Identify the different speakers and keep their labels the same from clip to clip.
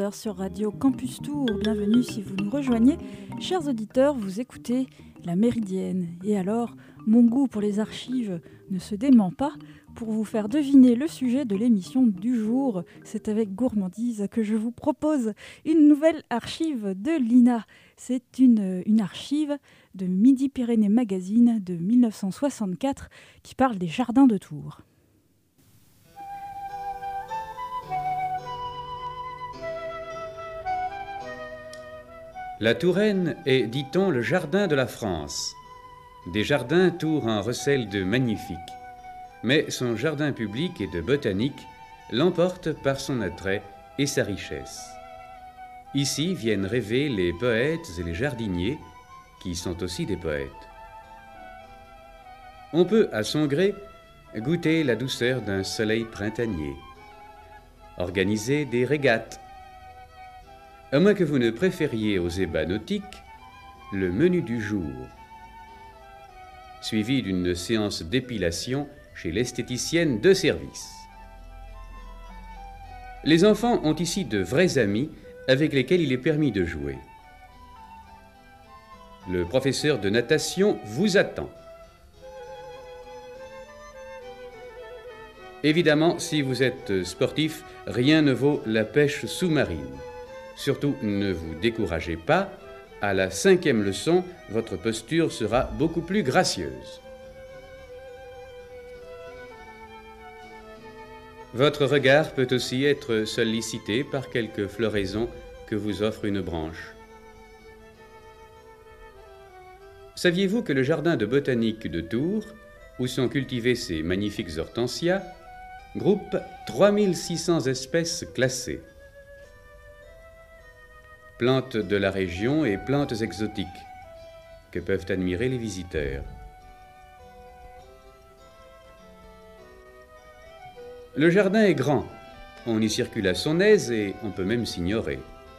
Speaker 1: 11h sur Radio Campus Tour. Bienvenue si vous nous rejoignez. Chers auditeurs, vous écoutez La Méridienne. Et alors, mon goût pour les archives ne se dément pas. Pour vous faire deviner le sujet de l'émission du jour, c'est avec gourmandise que je vous propose une nouvelle archive de l'INA. C'est une archive de Midi-Pyrénées Magazine de 1964 qui parle des jardins de Tours.
Speaker 2: La Touraine est, dit-on, le jardin de la France. Des jardins, Tours en recèle de magnifiques. Mais son jardin public et de botanique l'emporte par son attrait et sa richesse. Ici viennent rêver les poètes et les jardiniers, qui sont aussi des poètes. On peut, à son gré, goûter la douceur d'un soleil printanier, organiser des régates, à moins que vous ne préfériez aux ébats nautiques le menu du jour, suivi d'une séance d'épilation chez l'esthéticienne de service. Les enfants ont ici de vrais amis avec lesquels il est permis de jouer. Le professeur de natation vous attend. Évidemment, si vous êtes sportif, rien ne vaut la pêche sous-marine. Surtout, ne vous découragez pas, à la 5e leçon, votre posture sera beaucoup plus gracieuse. Votre regard peut aussi être sollicité par quelques floraisons que vous offre une branche. Saviez-vous que le jardin de botanique de Tours, où sont cultivés ces magnifiques hortensias, groupe 3600 espèces classées? Plantes de la région et plantes exotiques que peuvent admirer les visiteurs. Le jardin est grand, on y circule à son aise et on peut même s'ignorer.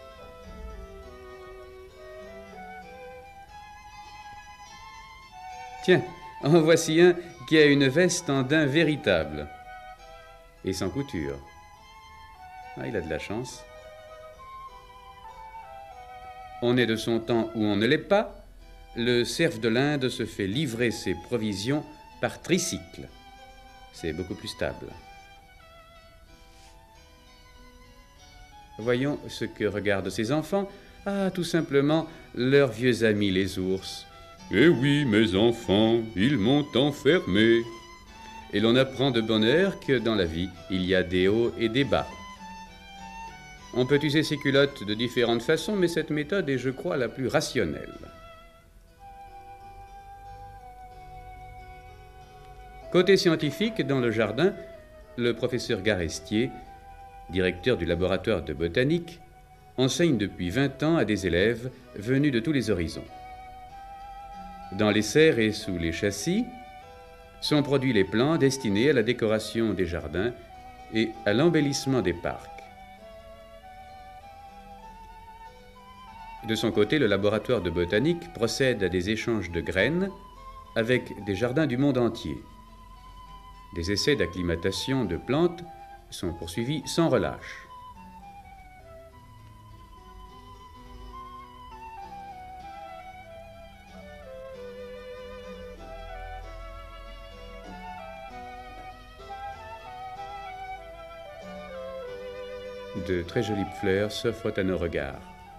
Speaker 2: Tiens, en voici un qui a une veste en daim véritable et sans couture. Ah, il a de la chance. On est de son temps où on ne l'est pas. Le cerf de l'Inde se fait livrer ses provisions par tricycle. C'est beaucoup plus stable. Voyons ce que regardent ces enfants. Ah, tout simplement, leurs vieux amis les ours. Eh oui, mes enfants, ils m'ont enfermé. Et l'on apprend de bonne heure que dans la vie, il y a des hauts et des bas. On peut user ses culottes de différentes façons, mais cette méthode est, je crois, la plus rationnelle. Côté scientifique, dans le jardin, le professeur Garestier, directeur du laboratoire de botanique, enseigne depuis 20 ans à des élèves venus de tous les horizons. Dans les serres et sous les châssis sont produits les plants destinés à la décoration des jardins et à l'embellissement des parcs. De son côté, le laboratoire de botanique procède à des échanges de graines avec des jardins du monde entier. Des essais d'acclimatation de plantes sont poursuivis sans relâche. De très jolies fleurs s'offrent à nos regards.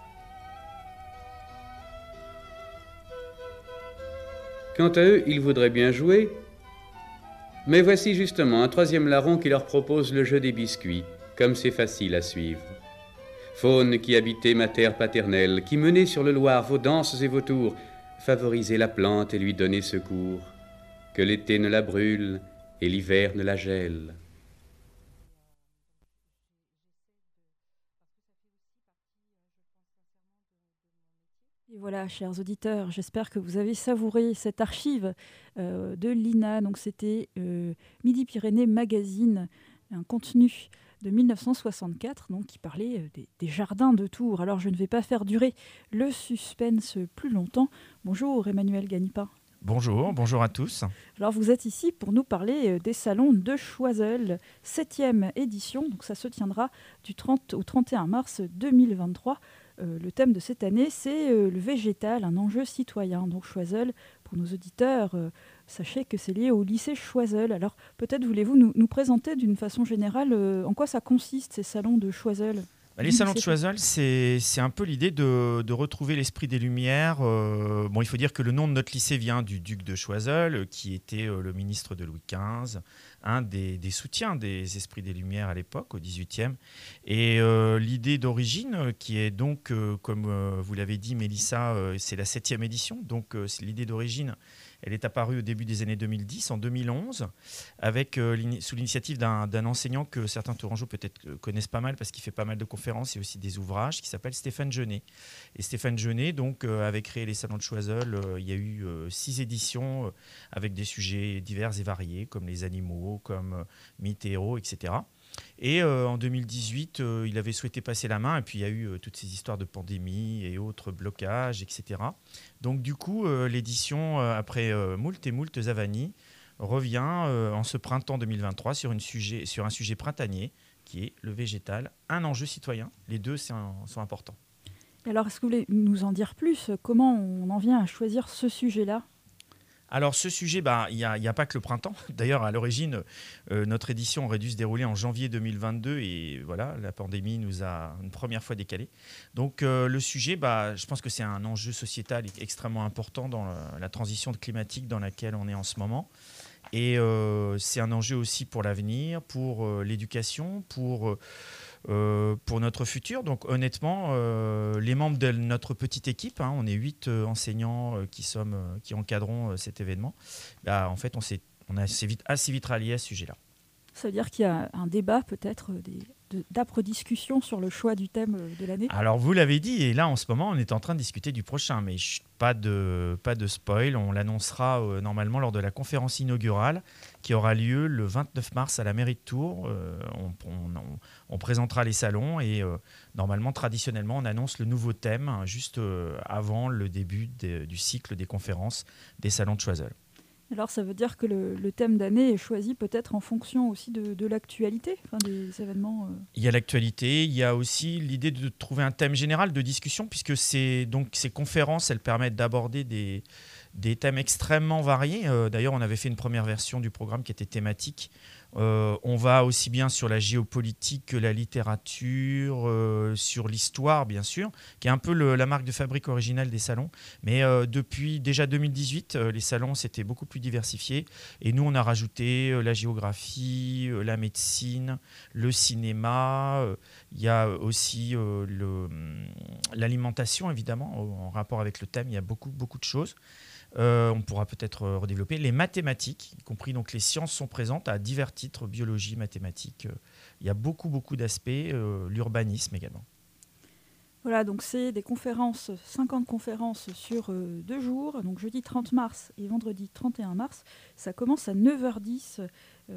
Speaker 2: Quant à eux, ils voudraient bien jouer, mais voici justement un 3e larron qui leur propose le jeu des biscuits, comme c'est facile à suivre. Faune qui habitait ma terre paternelle, qui menait sur le Loir vos danses et vos tours, favorisez la plante et lui donnez secours, que l'été ne la brûle et l'hiver ne la gèle.
Speaker 1: Et voilà, chers auditeurs, j'espère que vous avez savouré cette archive de l'INA. Donc c'était Midi-Pyrénées Magazine, un contenu de 1964 donc, qui parlait des jardins de Tours. Alors je ne vais pas faire durer le suspense plus longtemps. Bonjour Emmanuel Ganipa.
Speaker 3: Bonjour à tous.
Speaker 1: Alors vous êtes ici pour nous parler des salons de Choiseul, 7e édition. Donc ça se tiendra du 30 au 31 mars 2023. Le thème de cette année, c'est le végétal, un enjeu citoyen. Donc Choiseul, pour nos auditeurs, sachez que c'est lié au lycée Choiseul. Alors peut-être voulez-vous nous présenter d'une façon générale en quoi ça consiste, ces salons de Choiseul ?
Speaker 3: Les salons de Choiseul, c'est un peu l'idée de retrouver l'esprit des Lumières. Il faut dire que le nom de notre lycée vient du duc de Choiseul, qui était le ministre de Louis XV, un des soutiens des esprits des Lumières à l'époque, au XVIIIe. Et l'idée d'origine, qui est donc, comme vous l'avez dit, Mélissa, c'est la 7e édition. Donc l'idée d'origine, elle est apparue au début des années 2010, en 2011, avec, sous l'initiative d'un enseignant que certains Tourangeaux peut-être connaissent pas mal parce qu'il fait pas mal de conférences et aussi des ouvrages, qui s'appelle Stéphane Genet. Et Stéphane Genet donc, avait créé les salons de Choiseul. Il y a eu 6 éditions avec des sujets divers et variés, comme les animaux, comme mythes et héros, etc. Et en 2018, il avait souhaité passer la main, et puis il y a eu toutes ces histoires de pandémie et autres blocages, etc. Donc du coup, l'édition, après moult et moult avanies, revient en ce printemps 2023 sur un sujet printanier, qui est le végétal, un enjeu citoyen. Les deux sont importants.
Speaker 1: Alors, est-ce que vous voulez nous en dire plus ? Comment on en vient à choisir ce sujet-là ?
Speaker 3: Alors ce sujet, il n'y a pas que le printemps. D'ailleurs, à l'origine, notre édition aurait dû se dérouler en janvier 2022 et voilà, la pandémie nous a une première fois décalé. Donc le sujet, je pense que c'est un enjeu sociétal extrêmement important dans la transition climatique dans laquelle on est en ce moment. Et c'est un enjeu aussi pour l'avenir, pour l'éducation, pour notre futur. Donc honnêtement, les membres de notre petite équipe, on est 8 enseignants qui encadrons cet événement, en fait on a assez vite rallié à ce sujet-là.
Speaker 1: Ça veut dire qu'il y a un débat peut-être, d'âpres discussions sur le choix du thème de l'année.
Speaker 3: Alors vous l'avez dit, et là en ce moment on est en train de discuter du prochain, mais pas de spoil, on l'annoncera normalement lors de la conférence inaugurale qui aura lieu le 29 mars à la mairie de Tours. On présentera les salons et normalement, traditionnellement, on annonce le nouveau thème juste avant le début du cycle des conférences des salons de Choiseul.
Speaker 1: Alors ça veut dire que le thème d'année est choisi peut-être en fonction aussi de l'actualité, des événements.
Speaker 3: Il y a l'actualité, il y a aussi l'idée de trouver un thème général de discussion, puisque ces conférences, elles permettent d'aborder des thèmes extrêmement variés. D'ailleurs, on avait fait une première version du programme qui était thématique. On va aussi bien sur la géopolitique que la littérature, sur l'histoire bien sûr, qui est un peu la marque de fabrique originale des salons. Mais depuis déjà 2018, les salons s'étaient beaucoup plus diversifiés. Et nous, on a rajouté la géographie, la médecine, le cinéma. Il y a aussi l'alimentation, évidemment, en rapport avec le thème. Il y a beaucoup de choses. On pourra peut-être redévelopper les mathématiques, y compris donc les sciences sont présentes à divers titres, biologie, mathématiques. Il y a beaucoup d'aspects, l'urbanisme également.
Speaker 1: Voilà, donc c'est des conférences, 50 conférences sur 2 jours, donc jeudi 30 mars et vendredi 31 mars. Ça commence à 9h10,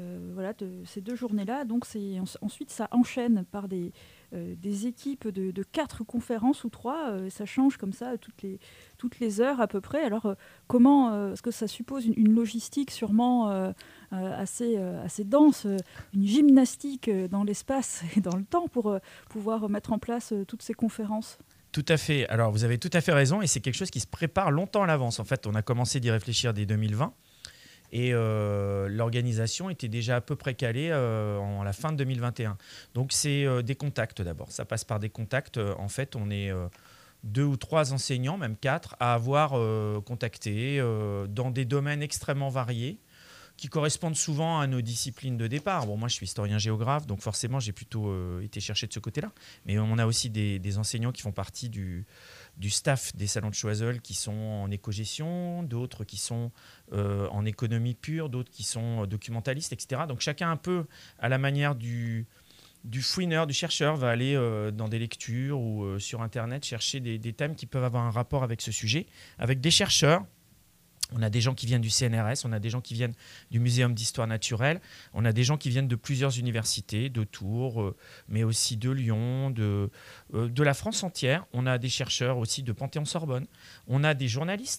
Speaker 1: de ces 2 journées-là. Donc ensuite, ça enchaîne par des équipes de 4 conférences ou 3. Ça change comme ça toutes les heures à peu près. Alors comment est-ce que ça suppose une logistique sûrement assez dense, une gymnastique dans l'espace et dans le temps pour pouvoir mettre en place toutes ces conférences ?
Speaker 3: Tout à fait. Alors vous avez tout à fait raison et c'est quelque chose qui se prépare longtemps à l'avance. En fait, on a commencé d'y réfléchir dès 2020. Et l'organisation était déjà à peu près calée en la fin de 2021. Donc c'est des contacts d'abord. Ça passe par des contacts. En fait, on est 2 ou 3 enseignants, même 4, à avoir contacté dans des domaines extrêmement variés qui correspondent souvent à nos disciplines de départ. Bon, moi, je suis historien-géographe, donc forcément, j'ai plutôt été chercher de ce côté-là. Mais on a aussi des enseignants qui font partie du staff des salons de Choiseul qui sont en éco-gestion, d'autres qui sont en économie pure, d'autres qui sont documentalistes, etc. Donc chacun un peu à la manière du fouineur, du chercheur, va aller dans des lectures ou sur Internet chercher des thèmes qui peuvent avoir un rapport avec ce sujet, avec des chercheurs. On a des gens qui viennent du CNRS, on a des gens qui viennent du Muséum d'histoire naturelle, on a des gens qui viennent de plusieurs universités, de Tours, mais aussi de Lyon, de la France entière. On a des chercheurs aussi de Panthéon-Sorbonne. On a des journalistes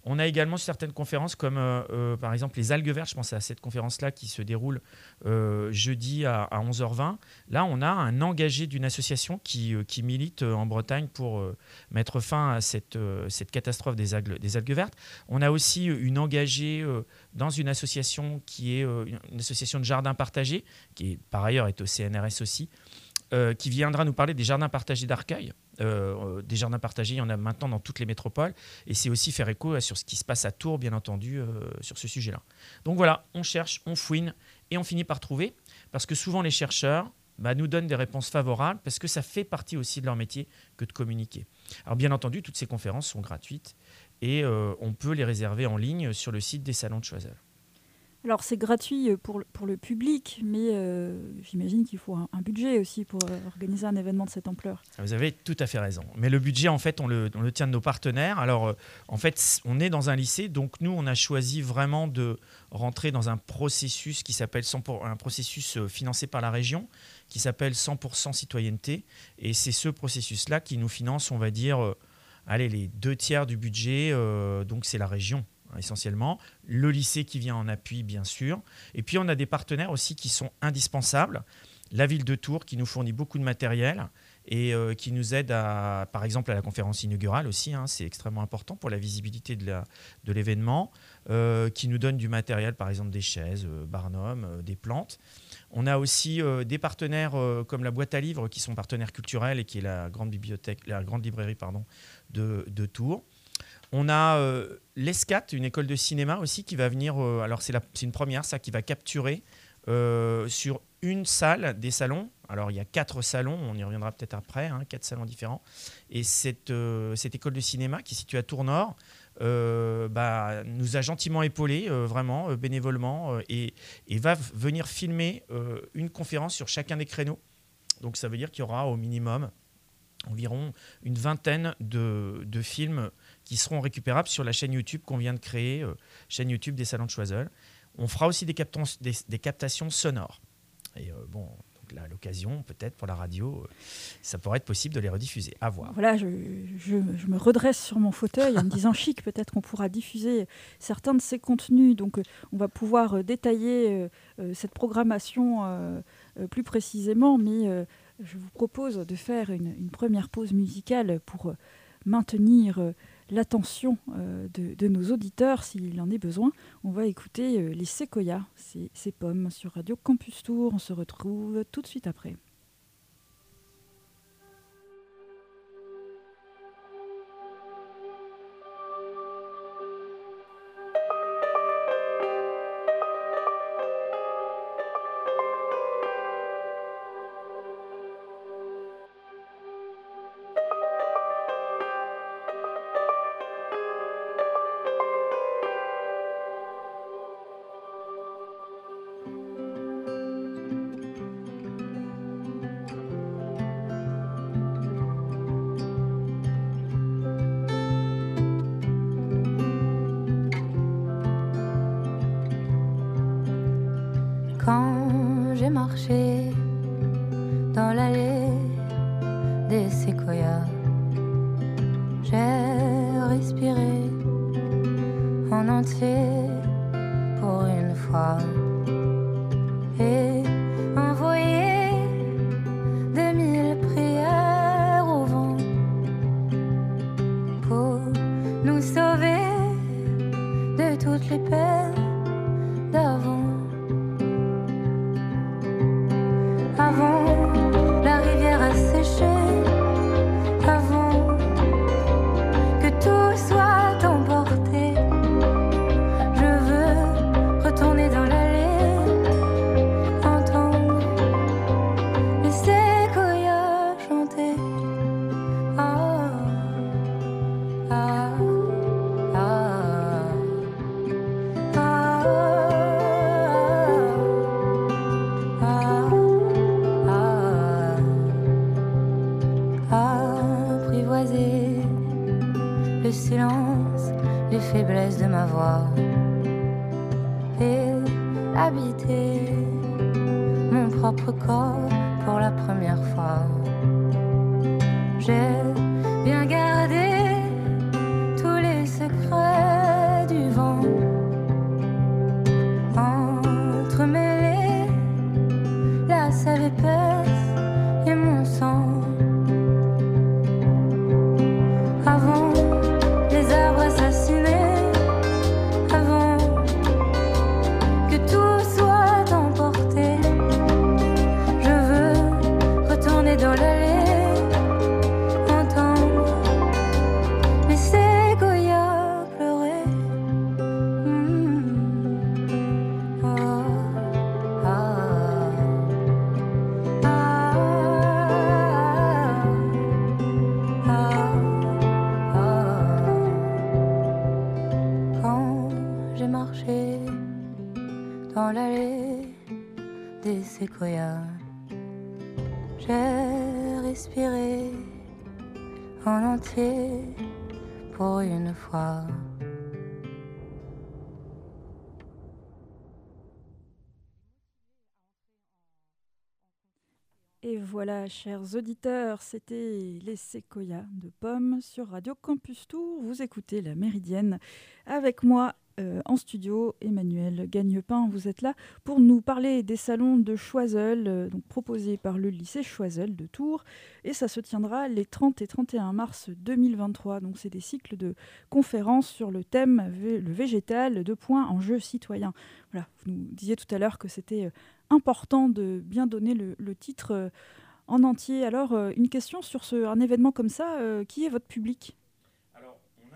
Speaker 3: On a également certaines conférences comme par exemple les algues vertes. Je pense à cette conférence-là qui se déroule jeudi à 11h20. Là, on a un engagé d'une association qui milite en Bretagne pour mettre fin à cette catastrophe des algues vertes. On a aussi une engagée dans une association qui est une association de jardins partagés, qui par ailleurs est au CNRS aussi, qui viendra nous parler des jardins partagés d'Arcueil. Des jardins partagés, il y en a maintenant dans toutes les métropoles. Et c'est aussi faire écho sur ce qui se passe à Tours, bien entendu, sur ce sujet-là. Donc voilà, on cherche, on fouine et on finit par trouver. Parce que souvent, les chercheurs nous donnent des réponses favorables parce que ça fait partie aussi de leur métier que de communiquer. Alors bien entendu, toutes ces conférences sont gratuites et on peut les réserver en ligne sur le site des salons de Choiseul.
Speaker 1: Alors c'est gratuit pour le public, mais j'imagine qu'il faut un budget aussi pour organiser un événement de cette ampleur.
Speaker 3: Vous avez tout à fait raison. Mais le budget, en fait, on le tient de nos partenaires. Alors, en fait, on est dans un lycée, donc nous, on a choisi vraiment de rentrer dans un processus qui s'appelle un processus financé par la région, qui s'appelle 100% citoyenneté. Et c'est ce processus-là qui nous finance, on va dire, les 2/3 du budget. Donc c'est la région, essentiellement, le lycée qui vient en appui, bien sûr. Et puis, on a des partenaires aussi qui sont indispensables. La ville de Tours qui nous fournit beaucoup de matériel et qui nous aide, par exemple, à la conférence inaugurale aussi. C'est extrêmement important pour la visibilité de l'événement. Qui nous donne du matériel, par exemple des chaises, Barnum, des plantes. On a aussi des partenaires comme la boîte à livres qui sont partenaires culturels et qui est la grande librairie de Tours. On a l'ESCAT, une école de cinéma aussi, qui va venir, alors c'est une première, ça, qui va capturer sur une salle des salons. Alors il y a 4 salons, on y reviendra peut-être après, 4 salons différents. Et cette école de cinéma qui est située à Tours-Nord nous a gentiment épaulés, vraiment, bénévolement, et va venir filmer une conférence sur chacun des créneaux. Donc ça veut dire qu'il y aura au minimum environ une vingtaine de films qui seront récupérables sur la chaîne YouTube qu'on vient de créer, chaîne YouTube des Salons de Choiseul. On fera aussi des captations sonores. Et donc là, à l'occasion, peut-être pour la radio, ça pourrait être possible de les rediffuser. À voir.
Speaker 1: Voilà, je me redresse sur mon fauteuil en me disant chic, peut-être qu'on pourra diffuser certains de ces contenus. Donc, on va pouvoir détailler cette programmation plus précisément, mais je vous propose de faire une première pause musicale pour maintenir l'attention de nos auditeurs s'il en est besoin. On va écouter les Séquoias, ces pommes sur Radio Campus Tours. On se retrouve tout de suite après.
Speaker 4: Quand j'ai marché dans l'allée des séquoias, j'ai respiré en entier pour une fois et envoyé 2000 prières au vent pour nous sauver de toutes les peines d'avant. Avant, la rivière a séché, avant que tout soit emporté. Je veux retourner dans l'allée, entendre les séquoias chanter. Ah, ah, ah, ah, apprivoiser le silence, les faiblesses de ma voix et habiter mon propre corps pour la première fois. J'ai bien gardé tous les secrets sève épaisse et mon sang. Avant les arbres assassinés, avant que tout soit emporté, je veux retourner dans l'allée, entendre les séquoias pleurer. Quand j'ai marché dans l'allée des séquoias, j'ai respiré en entier pour une fois.
Speaker 1: Et voilà, chers auditeurs, c'était les séquoias de pommes sur Radio Campus Tour. Vous écoutez La Méridienne avec moi en studio, Emmanuel Gagnepin. Vous êtes là pour nous parler des salons de Choiseul, donc proposés par le lycée Choiseul de Tours. Et ça se tiendra les 30 et 31 mars 2023. Donc c'est des cycles de conférences sur le thème le végétal, enjeux citoyens. Voilà, vous nous disiez tout à l'heure que c'était important de bien donner le titre en entier. Alors, une question sur un événement comme ça, qui est votre public ?
Speaker 3: Alors,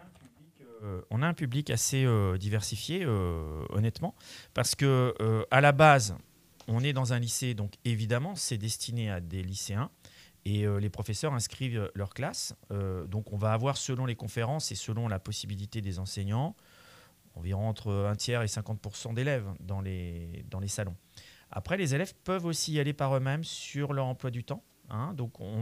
Speaker 3: on a un public assez diversifié, honnêtement, parce que à la base, on est dans un lycée, donc évidemment, c'est destiné à des lycéens, et les professeurs inscrivent leur classe. Donc, on va avoir, selon les conférences et selon la possibilité des enseignants, environ entre un tiers et 50% d'élèves dans les salons. Après, les élèves peuvent aussi y aller par eux-mêmes sur leur emploi du temps. Donc, on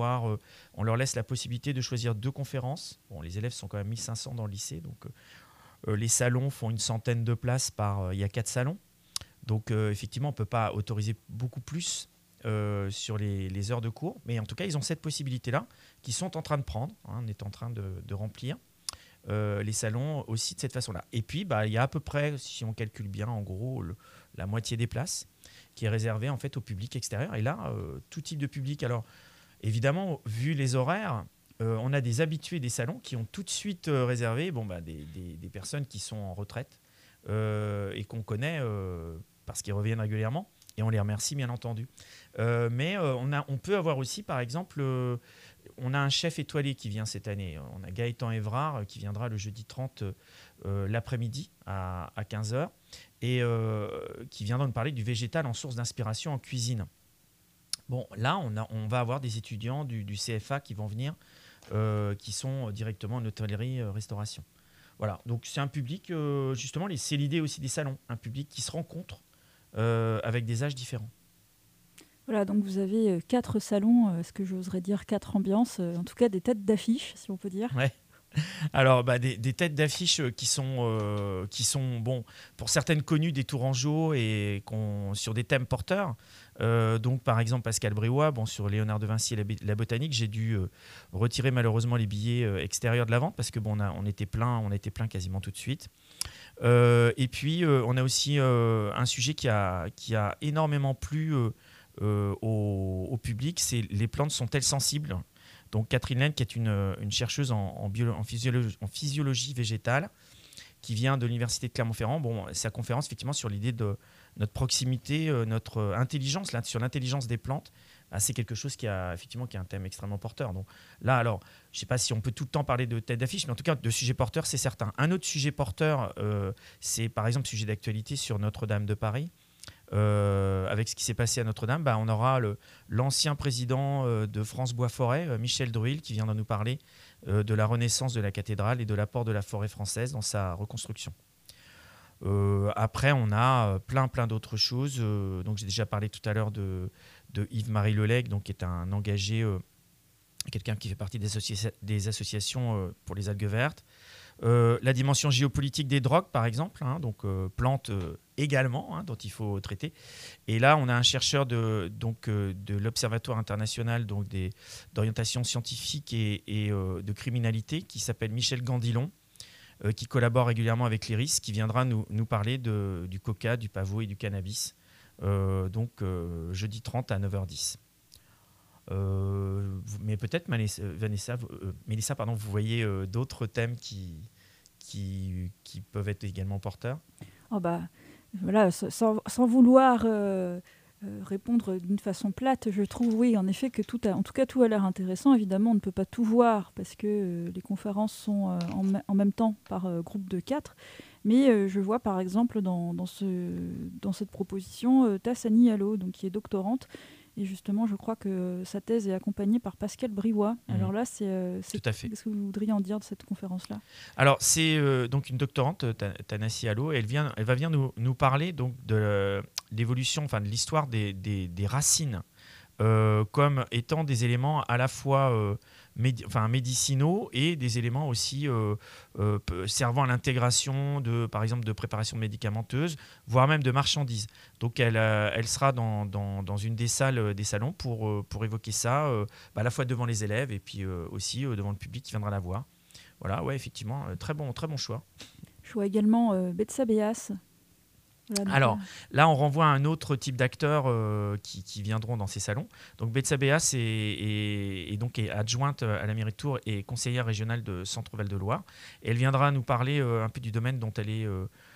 Speaker 3: leur laisse la possibilité de choisir 2 conférences. Bon, les élèves sont quand même 1500 dans le lycée, donc les salons font une centaine de places il y a 4 salons. Donc, effectivement, on ne peut pas autoriser beaucoup plus sur les heures de cours. Mais en tout cas, ils ont cette possibilité-là qu'ils sont en train de prendre. On est en train de remplir les salons aussi de cette façon-là. Et puis, il y a à peu près, si on calcule bien, en gros, la moitié des places qui est réservée en fait au public extérieur. Et là, tout type de public. Alors, évidemment, vu les horaires, on a des habitués des salons qui ont tout de suite réservé des personnes qui sont en retraite et qu'on connaît parce qu'ils reviennent régulièrement. Et on les remercie, bien entendu. Mais on peut avoir aussi, par exemple, on a un chef étoilé qui vient cette année. On a Gaëtan Évrard qui viendra le jeudi 30 l'après-midi à 15h et qui viendra nous parler du végétal en source d'inspiration en cuisine. Bon, là, on va avoir des étudiants du CFA qui vont venir, qui sont directement en hôtellerie-restauration. Voilà, donc c'est un public, justement, c'est l'idée aussi des salons, un public qui se rencontre avec des âges différents.
Speaker 1: Voilà, donc vous avez 4 salons, ce que j'oserais dire 4 ambiances, en tout cas des têtes d'affiche, si on peut dire.
Speaker 3: Ouais. Alors, des têtes d'affiche qui sont bon, pour certaines connues des Tourangeaux et sur des thèmes porteurs. Donc, par exemple, Pascal Briouat, sur Léonard de Vinci et la botanique, j'ai dû retirer malheureusement les billets extérieurs de la vente parce que on était plein quasiment tout de suite. Et puis, on a aussi un sujet qui a énormément plu au public, c'est les plantes sont-elles sensibles ? Donc Catherine Laine, qui est une chercheuse en physiologie végétale, qui vient de l'université de Clermont-Ferrand. Bon, sa conférence, effectivement, sur l'idée de notre proximité, notre intelligence, là, sur l'intelligence des plantes, c'est quelque chose qui est un thème extrêmement porteur. Donc là, alors, je ne sais pas si on peut tout le temps parler de tête d'affiche, mais en tout cas, de sujet porteur, c'est certain. Un autre sujet porteur, c'est par exemple sujet d'actualité sur Notre-Dame de Paris. Avec ce qui s'est passé à Notre-Dame, on aura l'ancien président de France Bois-Forêt, Michel Druil, qui viendra nous parler de la renaissance de la cathédrale et de l'apport de la forêt française dans sa reconstruction. Après, on a plein d'autres choses. Donc, j'ai déjà parlé tout à l'heure de Yves-Marie Lelègue, donc, qui est un engagé, quelqu'un qui fait partie des associations pour les algues vertes. La dimension géopolitique des drogues, par exemple, donc plantes également, dont il faut traiter. Et là, on a un chercheur de l'Observatoire international d'orientation scientifique et de criminalité qui s'appelle Michel Gandilon, qui collabore régulièrement avec l'IRIS, qui viendra nous parler du coca, du pavot et du cannabis donc jeudi 30 à 9h10. Mais peut-être, Mélissa, vous voyez d'autres thèmes qui peuvent être également porteurs.
Speaker 1: Oh bah, voilà, sans vouloir répondre d'une façon plate, je trouve, oui, en effet, que tout a l'air intéressant. Évidemment, on ne peut pas tout voir parce que les conférences sont en même temps par groupe de 4. Mais je vois par exemple dans cette proposition Tassani Allo, donc, qui est doctorante. Et justement, je crois que sa thèse est accompagnée par Pascal Briouat. Alors là,
Speaker 3: Tout à fait.
Speaker 1: Qu'est-ce que vous voudriez en dire de cette conférence-là ?
Speaker 3: Alors, c'est donc une doctorante, Tanasi Allo, et elle va venir nous parler donc, de l'évolution, enfin de l'histoire des racines comme étant des éléments à la fois médicinaux et des éléments aussi servant à l'intégration par exemple de préparation médicamenteuse, voire même de marchandises. Donc elle sera dans une des salons pour évoquer ça, à la fois devant les élèves et puis aussi devant le public qui viendra la voir. Voilà, ouais, effectivement, très bon choix.
Speaker 1: Je vois également Betsa Béas. Voilà,
Speaker 3: alors là, on renvoie à un autre type d'acteurs qui viendront dans ces salons. Donc Betsa Béas est adjointe à la mairie de Tours et conseillère régionale de Centre-Val de Loire. Et elle viendra nous parler un peu du domaine dont elle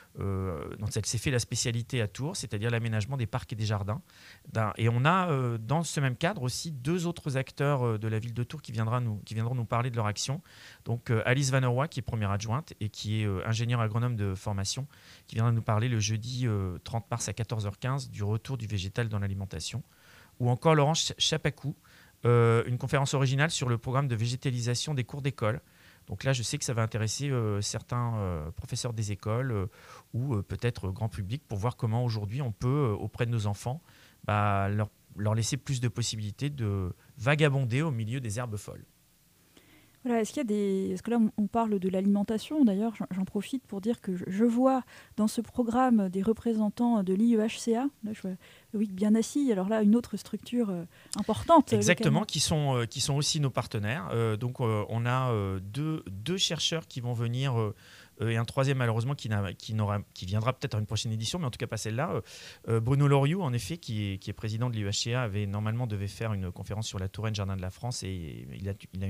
Speaker 3: s'est fait la spécialité à Tours, c'est-à-dire l'aménagement des parcs et des jardins. Et on a dans ce même cadre aussi 2 autres acteurs de la ville de Tours qui viendront nous parler de leur action. Donc Alice Van Roy, qui est première adjointe et qui est ingénieure agronome de formation, qui viendra nous parler le jeudi 30 mars à 14h15 du retour du végétal dans l'alimentation. Ou encore Laurence Chapakou, une conférence originale sur le programme de végétalisation des cours d'école. Donc là, je sais que ça va intéresser certains professeurs des écoles ou peut-être grand public pour voir comment aujourd'hui on peut, auprès de nos enfants, leur laisser plus de possibilités de vagabonder au milieu des herbes folles.
Speaker 1: Voilà, est-ce que là on parle de l'alimentation, d'ailleurs j'en profite pour dire que je vois dans ce programme des représentants de l'IEHCA, là je vois Loïc Bianassi, alors là une autre structure importante.
Speaker 3: Exactement, qui sont aussi nos partenaires. Donc on a deux chercheurs qui vont venir et un troisième malheureusement qui viendra peut-être à une prochaine édition, mais en tout cas pas celle-là. Bruno Loriou, en effet, qui est président de l'IEHCA, devait faire une conférence sur la Touraine Jardin de la France et il a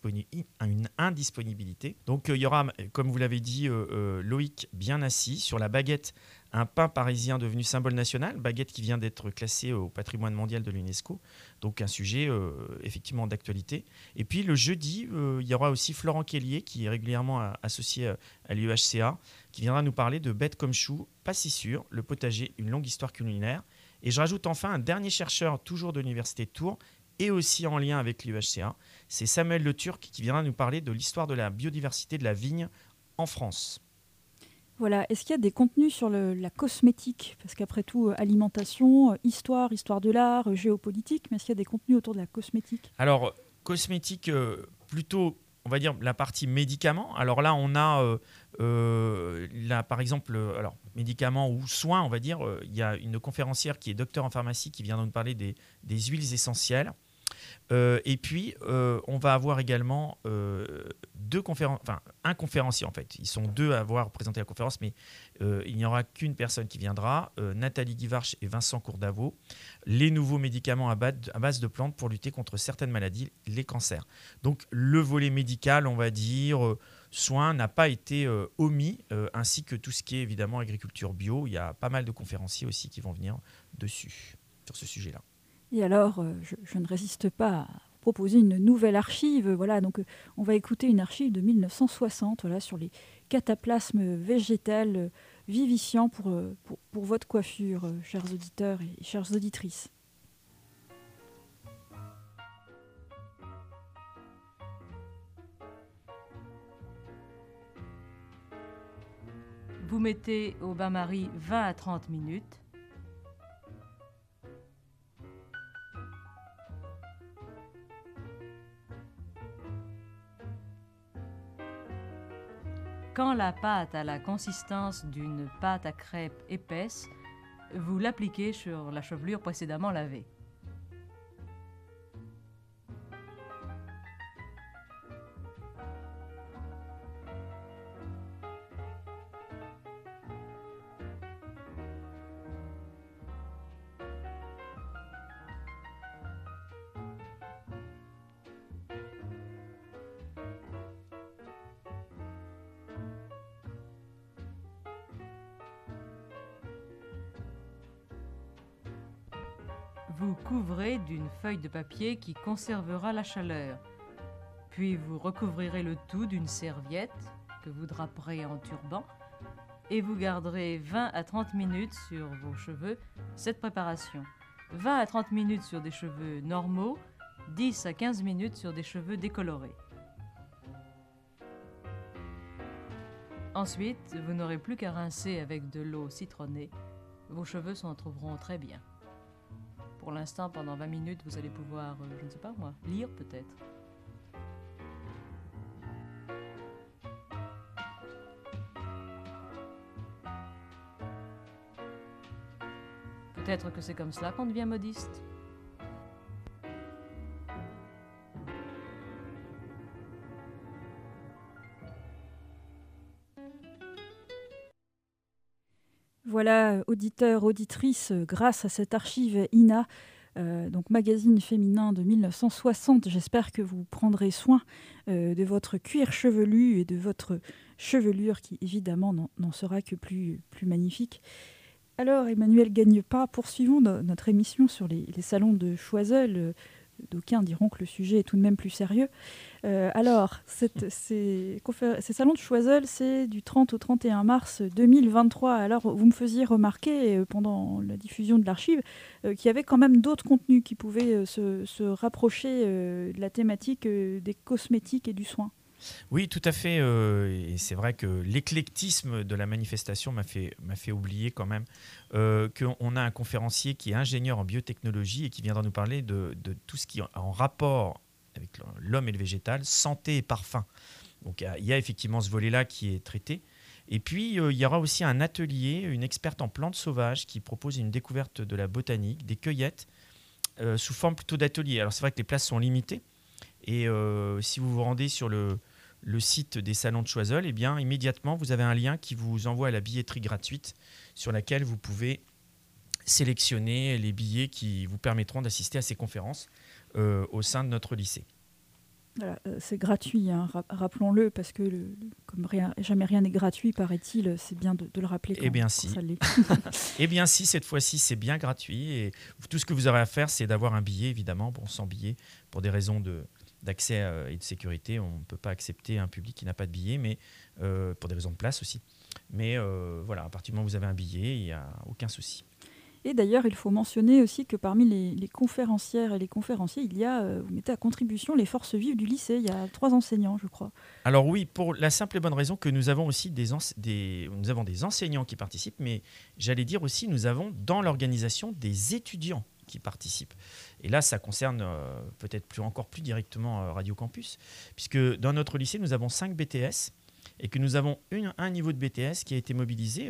Speaker 3: une indisponibilité. Donc il y aura, comme vous l'avez dit, Loïc Bianassi sur la baguette, un pain parisien devenu symbole national, baguette qui vient d'être classée au patrimoine mondial de l'UNESCO, donc un sujet effectivement d'actualité. Et puis le jeudi, il y aura aussi Florent Kellier, qui est régulièrement associé à l'UEHCA, qui viendra nous parler de bêtes comme chou, pas si sûr, le potager, une longue histoire culinaire. Et je rajoute enfin un dernier chercheur, toujours de l'Université de Tours, et aussi en lien avec l'UEHCA, c'est Samuel Le Turc, qui viendra nous parler de l'histoire de la biodiversité de la vigne en France.
Speaker 1: Voilà. Est-ce qu'il y a des contenus sur la cosmétique ? Parce qu'après tout, alimentation, histoire de l'art, géopolitique, mais est-ce qu'il y a des contenus autour de la cosmétique ?
Speaker 3: Alors, cosmétique, plutôt, on va dire, la partie médicaments. Alors là, on a, par exemple, médicaments ou soins, on va dire, il y a une conférencière qui est docteur en pharmacie qui vient nous parler des huiles essentielles. Et puis, on va avoir également un conférencier en fait. Ils sont 2 à avoir présenté la conférence, mais il n'y aura qu'une personne qui viendra, Nathalie Guivarch et Vincent Courdavot. Les nouveaux médicaments à base de plantes pour lutter contre certaines maladies, les cancers. Donc le volet médical, on va dire, soins, n'a pas été omis, ainsi que tout ce qui est évidemment agriculture bio. Il y a pas mal de conférenciers aussi qui vont venir dessus, sur ce sujet-là.
Speaker 1: Et alors, je ne résiste pas à proposer une nouvelle archive. Voilà, donc on va écouter une archive de 1960 sur les cataplasmes végétales vivifiants pour votre coiffure, chers auditeurs et chères auditrices.
Speaker 5: Vous mettez au bain-marie 20 à 30 minutes. Quand la pâte a la consistance d'une pâte à crêpes épaisse, vous l'appliquez sur la chevelure précédemment lavée. Vous couvrez d'une feuille de papier qui conservera la chaleur. Puis vous recouvrirez le tout d'une serviette que vous draperez en turban et vous garderez 20 à 30 minutes sur vos cheveux cette préparation. 20 à 30 minutes sur des cheveux normaux, 10 à 15 minutes sur des cheveux décolorés. Ensuite, vous n'aurez plus qu'à rincer avec de l'eau citronnée. Vos cheveux s'en trouveront très bien. Pour l'instant, pendant 20 minutes, vous allez pouvoir, je ne sais pas moi, lire peut-être. Peut-être que c'est comme cela qu'on devient modiste.
Speaker 1: Voilà, auditeurs, auditrices, grâce à cette archive INA, donc magazine féminin de 1960, j'espère que vous prendrez soin de votre cuir chevelu et de votre chevelure qui évidemment n'en sera que plus magnifique. Alors Emmanuel Gagnepas, poursuivons notre émission sur les salons de Choiseul. D'aucuns diront que le sujet est tout de même plus sérieux. Alors, ces salons de Choiseul, c'est du 30 au 31 mars 2023. Alors, vous me faisiez remarquer pendant la diffusion de l'archive qu'il y avait quand même d'autres contenus qui pouvaient se rapprocher de la thématique des cosmétiques et du soin.
Speaker 3: Oui, tout à fait. Et c'est vrai que l'éclectisme de la manifestation m'a fait oublier quand même qu'on a un conférencier qui est ingénieur en biotechnologie et qui viendra nous parler de tout ce qui est en rapport avec l'homme et le végétal, santé et parfum. Donc il y a effectivement ce volet-là qui est traité. Et puis il y aura aussi un atelier, une experte en plantes sauvages qui propose une découverte de la botanique, des cueillettes, sous forme plutôt d'atelier. Alors c'est vrai que les places sont limitées. Et si vous vous rendez sur le site des salons de Choiseul, eh bien, immédiatement, vous avez un lien qui vous envoie à la billetterie gratuite sur laquelle vous pouvez sélectionner les billets qui vous permettront d'assister à ces conférences au sein de notre lycée.
Speaker 1: Voilà, c'est gratuit, hein, rappelons-le, parce que comme jamais rien n'est gratuit, paraît-il, c'est bien de le rappeler quand ça l'est.
Speaker 3: Eh bien si, cette fois-ci, c'est bien gratuit. Et tout ce que vous aurez à faire, c'est d'avoir un billet, évidemment. Bon, sans billet, pour des raisons d'accès et de sécurité, on ne peut pas accepter un public qui n'a pas de billet, mais pour des raisons de place aussi. Mais voilà, à partir du moment où vous avez un billet, il n'y a aucun souci.
Speaker 1: Et d'ailleurs, il faut mentionner aussi que parmi les conférencières et les conférenciers, vous mettez à contribution les forces vives du lycée. Il y a 3 enseignants, je crois.
Speaker 3: Alors oui, pour la simple et bonne raison que nous avons aussi des enseignants qui participent, mais j'allais dire aussi, nous avons dans l'organisation des étudiants qui participent. Et là, ça concerne peut-être encore plus directement Radio Campus, puisque dans notre lycée, nous avons 5 BTS et que nous avons un niveau de BTS qui a été mobilisé,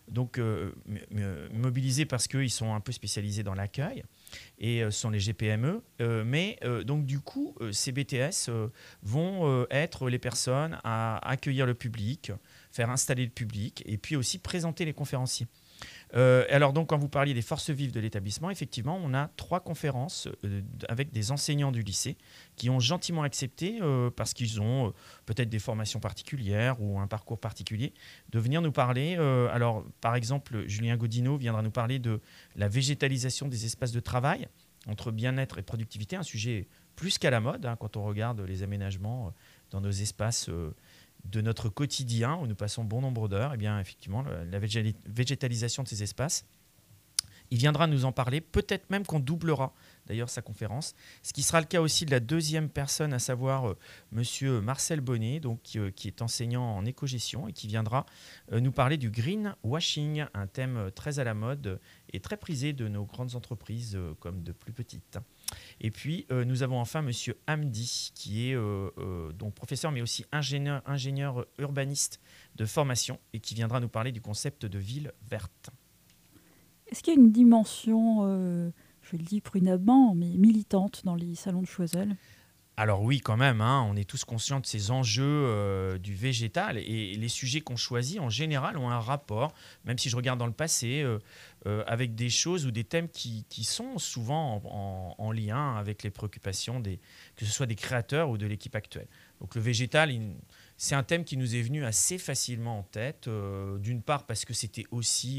Speaker 3: mobilisé parce qu'ils sont un peu spécialisés dans l'accueil et ce sont les GPME, donc du coup, ces BTS vont être les personnes à accueillir le public, faire installer le public et puis aussi présenter les conférenciers. Alors donc quand vous parliez des forces vives de l'établissement, effectivement on a 3 conférences avec des enseignants du lycée qui ont gentiment accepté parce qu'ils ont peut-être des formations particulières ou un parcours particulier de venir nous parler. Alors par exemple Julien Godineau viendra nous parler de la végétalisation des espaces de travail entre bien-être et productivité, un sujet plus qu'à la mode quand on regarde les aménagements dans nos espaces de notre quotidien où nous passons bon nombre d'heures. Eh bien, effectivement, la végétalisation de ces espaces, il viendra nous en parler, peut-être même qu'on doublera d'ailleurs sa conférence, ce qui sera le cas aussi de la deuxième personne, à savoir monsieur Marcel Bonnet, donc, qui est enseignant en éco-gestion et qui viendra nous parler du greenwashing, un thème très à la mode et très prisé de nos grandes entreprises comme de plus petites. Et puis, nous avons enfin monsieur Hamdi, qui est donc professeur, mais aussi ingénieur urbaniste de formation et qui viendra nous parler du concept de ville verte.
Speaker 1: Est-ce qu'il y a une dimension, je le dis prudemment, mais militante dans les salons de Choiseul ?
Speaker 3: Alors oui, quand même, on est tous conscients de ces enjeux du végétal et les sujets qu'on choisit, en général, ont un rapport, même si je regarde dans le passé, avec des choses ou des thèmes qui sont souvent en lien avec les préoccupations, que ce soit des créateurs ou de l'équipe actuelle. Donc le végétal, c'est un thème qui nous est venu assez facilement en tête, d'une part parce que c'était aussi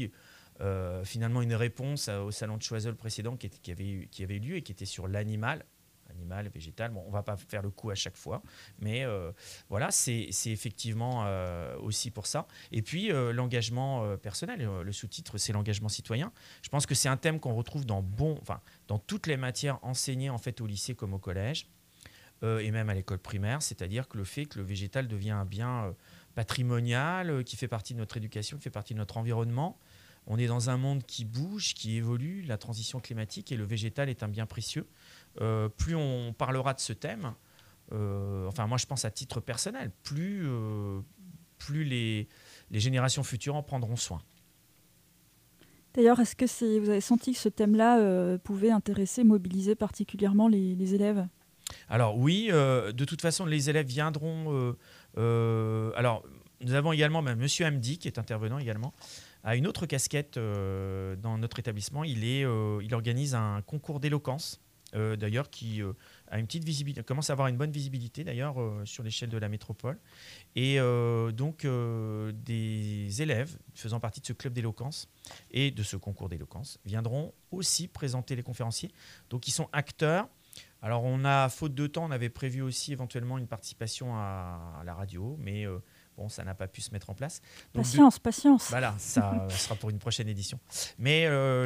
Speaker 3: finalement une réponse au salon de Choiseul précédent qui avait eu lieu et qui était sur l'animal, végétal. Bon, on ne va pas faire le coup à chaque fois, mais voilà, c'est effectivement aussi pour ça. Et puis, l'engagement personnel, le sous-titre, c'est l'engagement citoyen. Je pense que c'est un thème qu'on retrouve dans toutes les matières enseignées en fait, au lycée comme au collège, et même à l'école primaire, c'est-à-dire que le fait que le végétal devient un bien patrimonial, qui fait partie de notre éducation, qui fait partie de notre environnement. On est dans un monde qui bouge, qui évolue, la transition climatique, et le végétal est un bien précieux. Plus on parlera de ce thème, moi je pense à titre personnel, plus les générations futures en prendront soin.
Speaker 1: D'ailleurs, est-ce que vous avez senti que ce thème-là pouvait intéresser, mobiliser particulièrement les élèves ?
Speaker 3: Alors oui, de toute façon, les élèves viendront... alors, nous avons également Monsieur Hamdi, qui est intervenant également, a une autre casquette dans notre établissement. Il organise un concours d'éloquence, d'ailleurs, qui a une petite visibilité, commence à avoir une bonne visibilité d'ailleurs sur l'échelle de la métropole. Et donc des élèves faisant partie de ce club d'éloquence et de ce concours d'éloquence viendront aussi présenter les conférenciers. Donc ils sont acteurs. Alors faute de temps, on avait prévu aussi éventuellement une participation à la radio, mais bon, ça n'a pas pu se mettre en place. Donc,
Speaker 1: patience.
Speaker 3: Voilà, ça sera pour une prochaine édition. Mais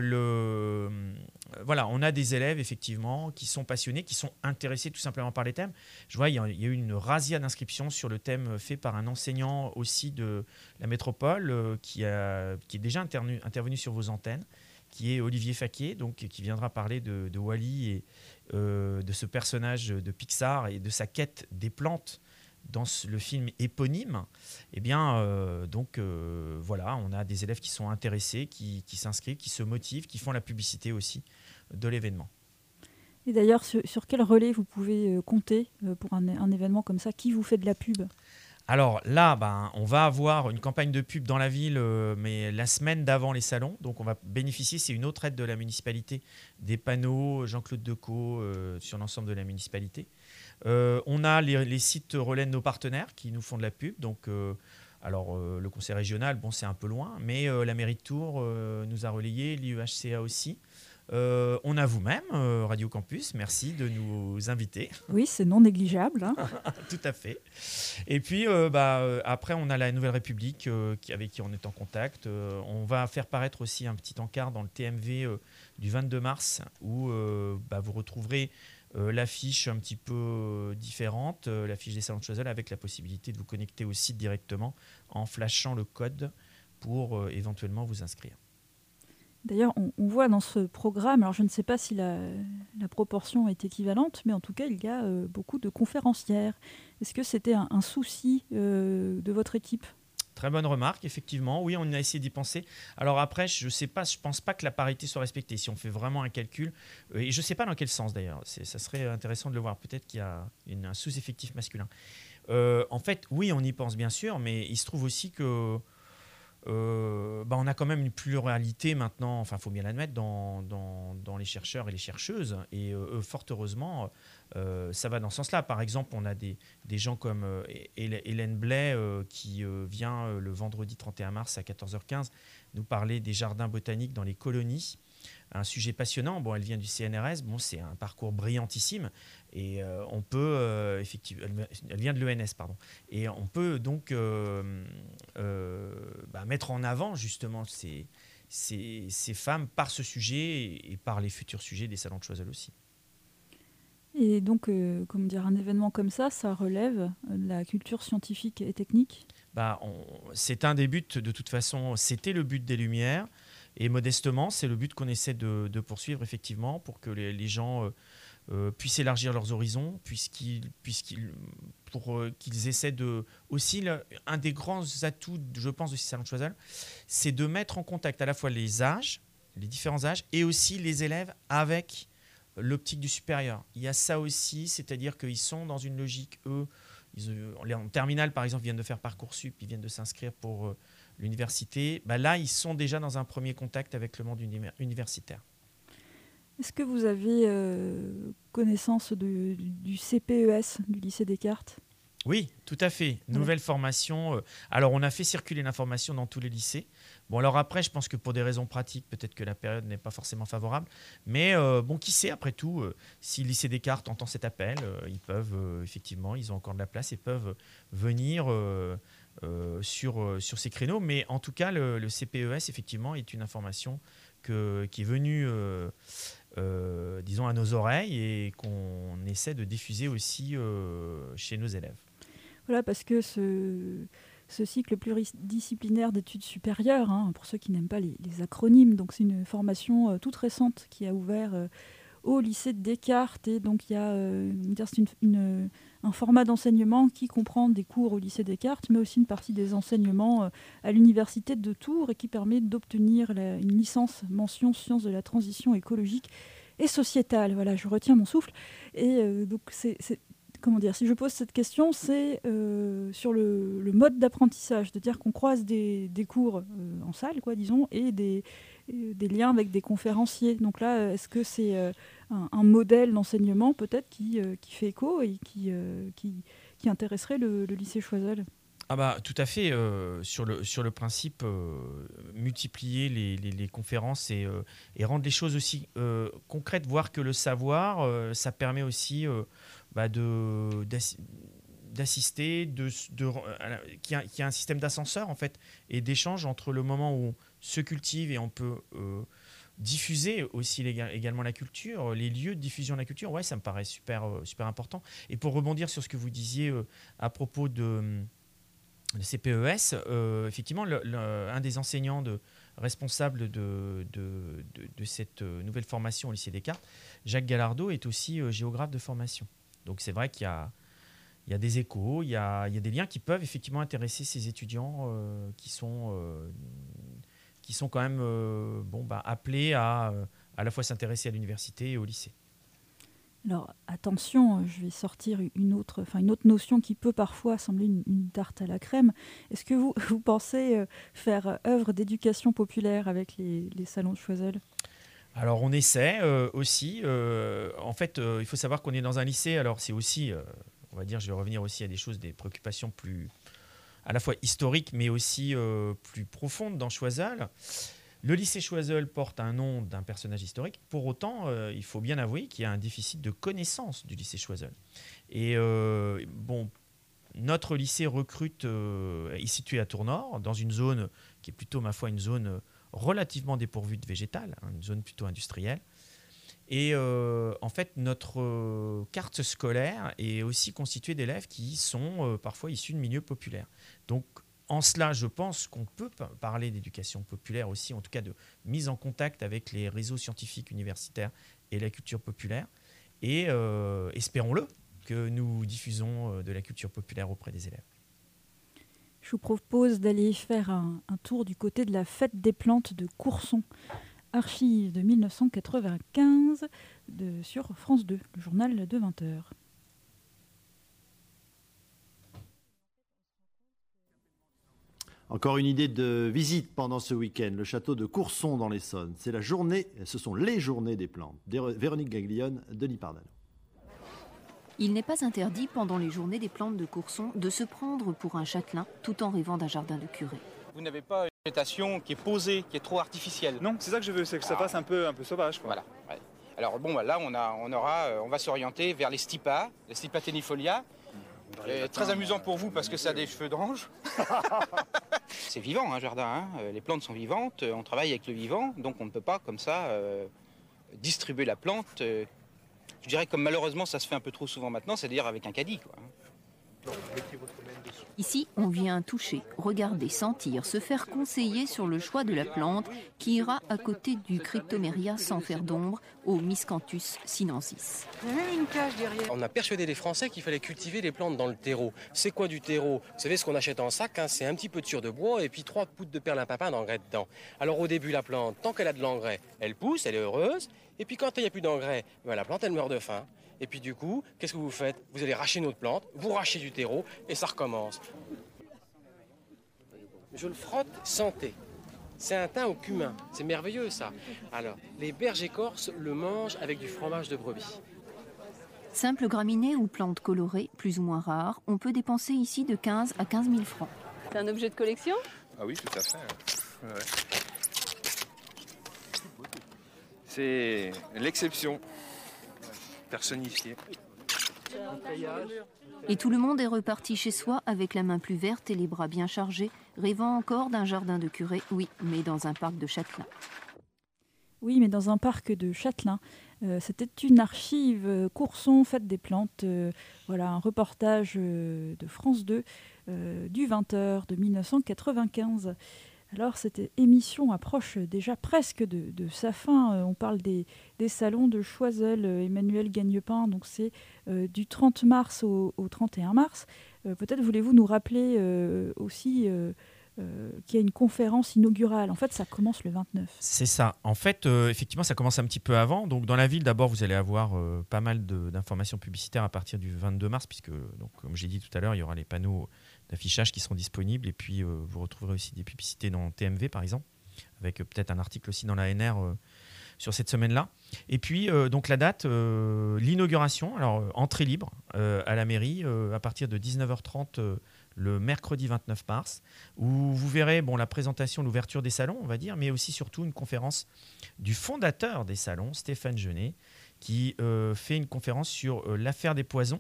Speaker 3: voilà, on a des élèves effectivement qui sont passionnés, qui sont intéressés tout simplement par les thèmes. Je vois, il y a eu une razzia d'inscriptions sur le thème fait par un enseignant aussi de la métropole qui est déjà intervenu sur vos antennes, qui est Olivier Faquier, donc qui viendra parler de Wall-E et de ce personnage de Pixar et de sa quête des plantes dans le film éponyme. Eh bien, voilà, on a des élèves qui sont intéressés, qui s'inscrivent, qui se motivent, qui font la publicité aussi de l'événement.
Speaker 1: Et d'ailleurs, sur quel relais vous pouvez compter pour un événement comme ça ? Qui vous fait de la pub ?
Speaker 3: Alors là, on va avoir une campagne de pub dans la ville, mais la semaine d'avant les salons. Donc on va bénéficier, c'est une autre aide de la municipalité, des panneaux Jean-Claude Decaux sur l'ensemble de la municipalité. On a les sites relais de nos partenaires qui nous font de la pub. Donc, le conseil régional, c'est un peu loin, mais la mairie de Tours nous a relayé, l'IEHCA aussi. On a vous-même, Radio Campus, merci de nous inviter.
Speaker 1: Oui, c'est non négligeable. Hein.
Speaker 3: Tout à fait. Et puis, après, on a la Nouvelle République avec qui on est en contact. On va faire paraître aussi un petit encart dans le TMV du 22 mars où vous retrouverez l'affiche un petit peu différente, l'affiche des salons de Choiseul, avec la possibilité de vous connecter au site directement en flashant le code pour éventuellement vous inscrire.
Speaker 1: D'ailleurs, on voit dans ce programme, alors je ne sais pas si la proportion est équivalente, mais en tout cas, il y a beaucoup de conférencières. Est-ce que c'était un souci de votre équipe ?
Speaker 3: Très bonne remarque, effectivement. Oui, on a essayé d'y penser. Alors après, je ne pense pas que la parité soit respectée. Si on fait vraiment un calcul, et je ne sais pas dans quel sens d'ailleurs, ça serait intéressant de le voir. Peut-être qu'il y a un sous-effectif masculin. En fait, oui, on y pense bien sûr, mais il se trouve aussi que on a quand même une pluralité maintenant, il faut bien l'admettre, dans les chercheurs et les chercheuses. Et fort heureusement, ça va dans ce sens-là. Par exemple, on a des gens comme Hélène Blais qui vient le vendredi 31 mars à 14h15 nous parler des jardins botaniques dans les colonies. Un sujet passionnant. Elle vient du CNRS. C'est un parcours brillantissime. Et on peut, effectivement, elle vient de l'ENS, pardon. Et on peut donc mettre en avant justement ces femmes par ce sujet et par les futurs sujets des salons de Choiseul aussi.
Speaker 1: Et donc, un événement comme ça relève de la culture scientifique et technique ?
Speaker 3: C'est un des buts, de toute façon, c'était le but des Lumières. Et modestement, c'est le but qu'on essaie de poursuivre, effectivement, pour que les gens puissent élargir leurs horizons, pour qu'ils essaient de... Aussi, un des grands atouts, je pense, de ces salons de Choiseul, c'est de mettre en contact à la fois les différents âges, et aussi les élèves avec l'optique du supérieur. Il y a ça aussi, c'est-à-dire qu'ils sont dans une logique, eux, en terminale, par exemple, ils viennent de faire Parcoursup, ils viennent de s'inscrire pour l'université. Là, ils sont déjà dans un premier contact avec le monde universitaire.
Speaker 1: Est-ce que vous avez connaissance du CPES, du lycée Descartes ?
Speaker 3: Oui, tout à fait. Nouvelle formation. Alors, on a fait circuler l'information dans tous les lycées. Bon, alors après, je pense que pour des raisons pratiques, peut-être que la période n'est pas forcément favorable. Mais bon, qui sait, après tout, si le lycée Descartes entend cet appel, ils peuvent, effectivement, ils ont encore de la place et peuvent venir sur ces créneaux. Mais en tout cas, le CPES, effectivement, est une information qui est venue, disons, à nos oreilles et qu'on essaie de diffuser aussi chez nos élèves.
Speaker 1: Voilà, parce que ce cycle pluridisciplinaire d'études supérieures, pour ceux qui n'aiment pas les acronymes, donc c'est une formation toute récente qui a ouvert au lycée de Descartes. Et donc il y a c'est un format d'enseignement qui comprend des cours au lycée Descartes, mais aussi une partie des enseignements à l'université de Tours et qui permet d'obtenir une licence mention sciences de la transition écologique et sociétale. Voilà, je retiens mon souffle. Et donc comment dire, si je pose cette question, c'est sur le mode d'apprentissage, c'est-à-dire qu'on croise des cours en salle, quoi, disons, et des liens avec des conférenciers. Donc là, est-ce que c'est un modèle d'enseignement peut-être qui fait écho et qui intéresserait le lycée Choiseul ?
Speaker 3: Ah bah, tout à fait. Sur le principe, multiplier les conférences et rendre les choses aussi concrètes, voir que le savoir, ça permet aussi d'assister, qu'il y a un système d'ascenseur en fait, et d'échange entre le moment où on se cultive et on peut diffuser aussi également la culture, les lieux de diffusion de la culture. Ouais, ça me paraît super important. Et pour rebondir sur ce que vous disiez à propos de CPES, effectivement, un des enseignants responsables de cette nouvelle formation au lycée Descartes, Jacques Gallardeau, est aussi géographe de formation. Donc c'est vrai qu'il y a des échos, il y a des liens qui peuvent effectivement intéresser ces étudiants qui sont quand même appelés à la fois s'intéresser à l'université et au lycée.
Speaker 1: Alors attention, je vais sortir une autre notion qui peut parfois sembler une tarte à la crème. Est-ce que vous pensez faire œuvre d'éducation populaire avec les salons de Choiseul ?
Speaker 3: Alors on essaie aussi. En fait, il faut savoir qu'on est dans un lycée. Alors c'est aussi, on va dire, je vais revenir aussi à des préoccupations plus à la fois historiques, mais aussi plus profondes dans Choiseul. Le lycée Choiseul porte un nom d'un personnage historique. Pour autant, il faut bien avouer qu'il y a un déficit de connaissance du lycée Choiseul. Et notre lycée recrute, est situé à Tours-Nord, dans une zone qui est plutôt, ma foi, une zone relativement dépourvue de végétal, une zone plutôt industrielle. Et en fait, notre carte scolaire est aussi constituée d'élèves qui sont parfois issus de milieux populaires. Donc, en cela, je pense qu'on peut parler d'éducation populaire aussi, en tout cas de mise en contact avec les réseaux scientifiques universitaires et la culture populaire. Et espérons-le que nous diffusons de la culture populaire auprès des élèves.
Speaker 1: Je vous propose d'aller faire un tour du côté de la fête des plantes de Courson. Archives de 1995 sur France 2, le journal de 20h.
Speaker 6: Encore une idée de visite pendant ce week-end, le château de Courson dans l'Essonne. Ce sont les journées des plantes. Véronique Gaglione, Denis Pardano.
Speaker 7: Il n'est pas interdit pendant les journées des plantes de Courson de se prendre pour un châtelain tout en rêvant d'un jardin de curé.
Speaker 8: Vous n'avez pas une végétation qui est posée, qui est trop artificielle.
Speaker 9: Non, c'est ça que je veux, c'est que ça fasse un peu sauvage, quoi.
Speaker 8: Voilà. Ouais. Alors bon, là, on va s'orienter vers les stipas, les stipa tenifolia. Très amusant pour vous parce que ça a des cheveux d'ange. C'est vivant, un jardin. Les plantes sont vivantes, on travaille avec le vivant, donc on ne peut pas comme ça distribuer la plante. Je dirais comme malheureusement ça se fait un peu trop souvent maintenant, c'est-à-dire avec un caddie, quoi.
Speaker 7: Ici, on vient toucher, regarder, sentir, se faire conseiller sur le choix de la plante qui ira à côté du Cryptomeria sans faire d'ombre au Miscanthus sinensis.
Speaker 10: Il y a même une cage derrière. On a persuadé les Français qu'il fallait cultiver les plantes dans le terreau. C'est quoi du terreau? Vous savez ce qu'on achète en sac, c'est un petit peu de ture de bois et puis 3 poutres de perlimpinpin d'engrais dedans. Alors au début, la plante, tant qu'elle a de l'engrais, elle pousse, elle est heureuse. Et puis quand il n'y a plus d'engrais, la plante, elle meurt de faim. Et puis du coup, qu'est-ce que vous faites? Vous allez racher notre plante, vous rachez du terreau et ça recommence. Je le frotte, santé. C'est un thym au cumin, c'est merveilleux ça. Alors, les bergers corses le mangent avec du fromage de brebis.
Speaker 7: Simple graminée ou plante colorée, plus ou moins rare, on peut dépenser ici de 15 à 15 000 francs.
Speaker 11: C'est un objet de collection?
Speaker 12: Ah oui, tout à fait. Ouais. C'est l'exception personnifiée.
Speaker 7: Et tout le monde est reparti chez soi avec la main plus verte et les bras bien chargés, rêvant encore d'un jardin de curé, oui, mais dans un parc de Châtelain.
Speaker 1: Oui, mais dans un parc de Châtelain. C'était une archive Courson, fête des plantes. Voilà, un reportage de France 2 du 20h de 1995. Alors, cette émission approche déjà presque de sa fin. On parle des salons de Choiseul, Emmanuel Gagnepin. Donc, c'est du 30 mars au 31 mars. Peut-être voulez-vous nous rappeler aussi qu'il y a une conférence inaugurale. En fait, ça commence le 29.
Speaker 3: C'est ça. En fait, effectivement, ça commence un petit peu avant. Donc, dans la ville, d'abord, vous allez avoir pas mal d'informations publicitaires à partir du 22 mars, puisque, donc, comme j'ai dit tout à l'heure, il y aura les panneaux d'affichage qui seront disponibles. Et puis, vous retrouverez aussi des publicités dans TMV, par exemple, avec peut-être un article aussi dans la NR sur cette semaine-là. Et puis, donc, la date, l'inauguration, alors, entrée libre à la mairie, à partir de 19h30 le mercredi 29 mars, où vous verrez la présentation, l'ouverture des salons, on va dire, mais aussi surtout une conférence du fondateur des salons, Stéphane Genet, qui fait une conférence sur l'affaire des poisons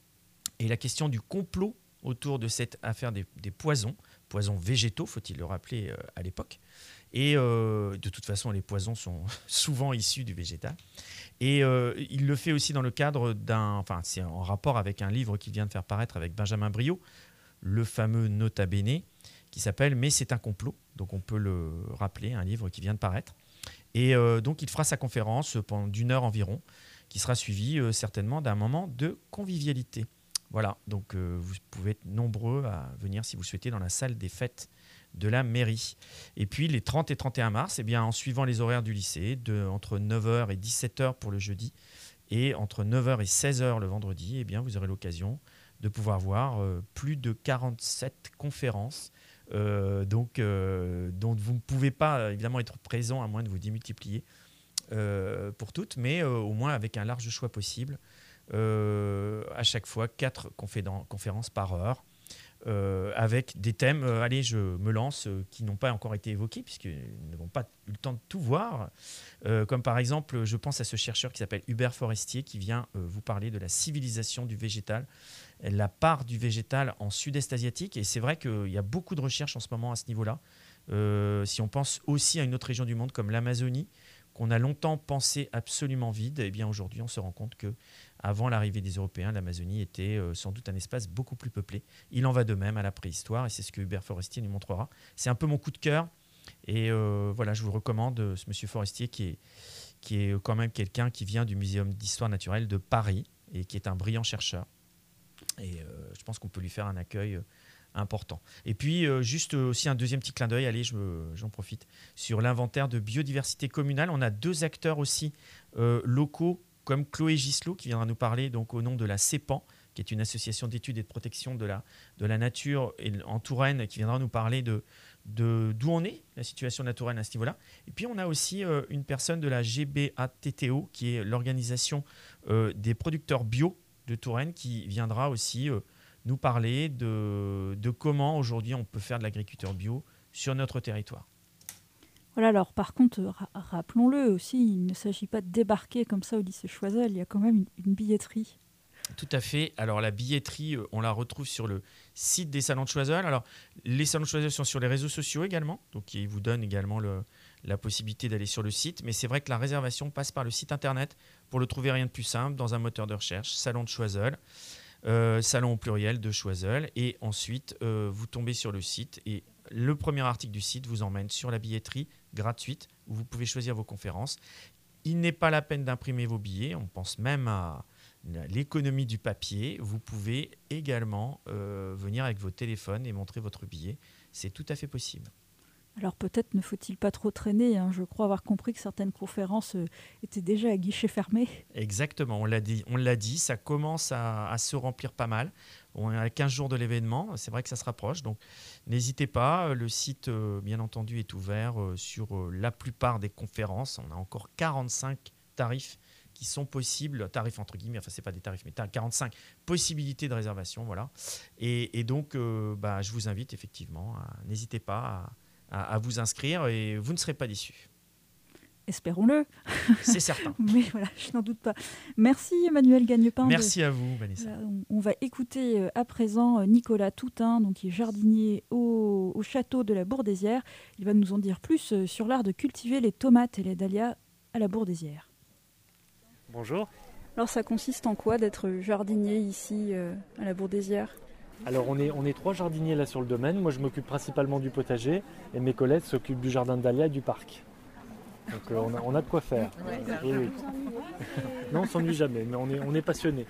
Speaker 3: et la question du complot autour de cette affaire des poisons végétaux, faut-il le rappeler à l'époque. Et de toute façon, les poisons sont souvent issus du végétal. Et il le fait aussi dans le cadre c'est en rapport avec un livre qu'il vient de faire paraître avec Benjamin Briot, le fameux Nota Bene, qui s'appelle « Mais c'est un complot ». Donc on peut le rappeler, un livre qui vient de paraître. Et donc il fera sa conférence pendant d'1 heure environ, qui sera suivie certainement d'un moment de convivialité. Voilà, donc vous pouvez être nombreux à venir si vous le souhaitez dans la salle des fêtes de la mairie. Et puis les 30 et 31 mars, en suivant les horaires du lycée, entre 9h et 17h pour le jeudi, et entre 9h et 16h le vendredi, vous aurez l'occasion de pouvoir voir plus de 47 conférences dont vous ne pouvez pas évidemment être présent à moins de vous démultiplier pour toutes, mais au moins avec un large choix possible. À chaque fois 4 conférences par heure avec des thèmes, je me lance, qui n'ont pas encore été évoqués puisqu'ils n'avons pas eu le temps de tout voir, comme par exemple, je pense à ce chercheur qui s'appelle Hubert Forestier qui vient vous parler de la civilisation du végétal, la part du végétal en sud-est asiatique, et c'est vrai qu'il y a beaucoup de recherches en ce moment à ce niveau-là. Si on pense aussi à une autre région du monde comme l'Amazonie, qu'on a longtemps pensé absolument vide, aujourd'hui on se rend compte qu'avant l'arrivée des Européens, l'Amazonie était sans doute un espace beaucoup plus peuplé. Il en va de même à la préhistoire, et c'est ce que Hubert Forestier nous montrera. C'est un peu mon coup de cœur, et je vous recommande ce monsieur Forestier qui est quand même quelqu'un qui vient du Muséum d'histoire naturelle de Paris, et qui est un brillant chercheur. Et je pense qu'on peut lui faire un accueil important. Et puis, juste aussi un deuxième petit clin d'œil, j'en profite, sur l'inventaire de biodiversité communale. On a 2 acteurs aussi locaux, comme Chloé Gislot, qui viendra nous parler donc, au nom de la CEPAN, qui est une association d'études et de protection de la nature en Touraine, qui viendra nous parler d'où on est, la situation de la Touraine à ce niveau-là. Et puis, on a aussi une personne de la GBATTO, qui est l'organisation des producteurs bio de Touraine, qui viendra aussi nous parler de comment aujourd'hui on peut faire de l'agriculture bio sur notre territoire.
Speaker 1: Voilà, alors par contre, rappelons-le aussi, il ne s'agit pas de débarquer comme ça au lycée Choiseul, il y a quand même une billetterie.
Speaker 3: Tout à fait. Alors la billetterie, on la retrouve sur le site des salons de Choiseul. Alors les salons de Choiseul sont sur les réseaux sociaux également, donc ils vous donnent également la possibilité d'aller sur le site. Mais c'est vrai que la réservation passe par le site internet. Pour le trouver, rien de plus simple, dans un moteur de recherche, salon de Choiseul, salon au pluriel de Choiseul. Et ensuite, vous tombez sur le site et le premier article du site vous emmène sur la billetterie gratuite où vous pouvez choisir vos conférences. Il n'est pas la peine d'imprimer vos billets. On pense même à l'économie du papier. Vous pouvez également venir avec vos téléphones et montrer votre billet. C'est tout à fait possible.
Speaker 1: Alors peut-être ne faut-il pas trop traîner. Je crois avoir compris que certaines conférences étaient déjà à guichet fermé.
Speaker 3: Exactement, on l'a dit, ça commence à se remplir pas mal. On est à 15 jours de l'événement, c'est vrai que ça se rapproche. Donc n'hésitez pas, le site bien entendu est ouvert sur la plupart des conférences. On a encore 45 tarifs qui sont possibles, tarifs entre guillemets, enfin c'est pas des tarifs, mais 45 possibilités de réservation, voilà. Et donc, je vous invite effectivement, n'hésitez pas à vous inscrire et vous ne serez pas déçus.
Speaker 1: Espérons-le.
Speaker 3: C'est certain.
Speaker 1: Mais voilà, je n'en doute pas. Merci Emmanuel Gagnepin.
Speaker 3: Merci à vous, Vanessa.
Speaker 1: On va écouter à présent Nicolas Toutain, donc qui est jardinier au château de la Bourdaissière. Il va nous en dire plus sur l'art de cultiver les tomates et les dahlias à la Bourdaissière.
Speaker 11: Bonjour.
Speaker 1: Alors ça consiste en quoi d'être jardinier ici à la Bourdaissière ?
Speaker 11: Alors on est 3 jardiniers là sur le domaine. Moi je m'occupe principalement du potager et mes collègues s'occupent du jardin de dahlias et du parc. Donc on a de quoi faire. Oui. Non, on ne s'ennuie jamais, mais on est passionnés.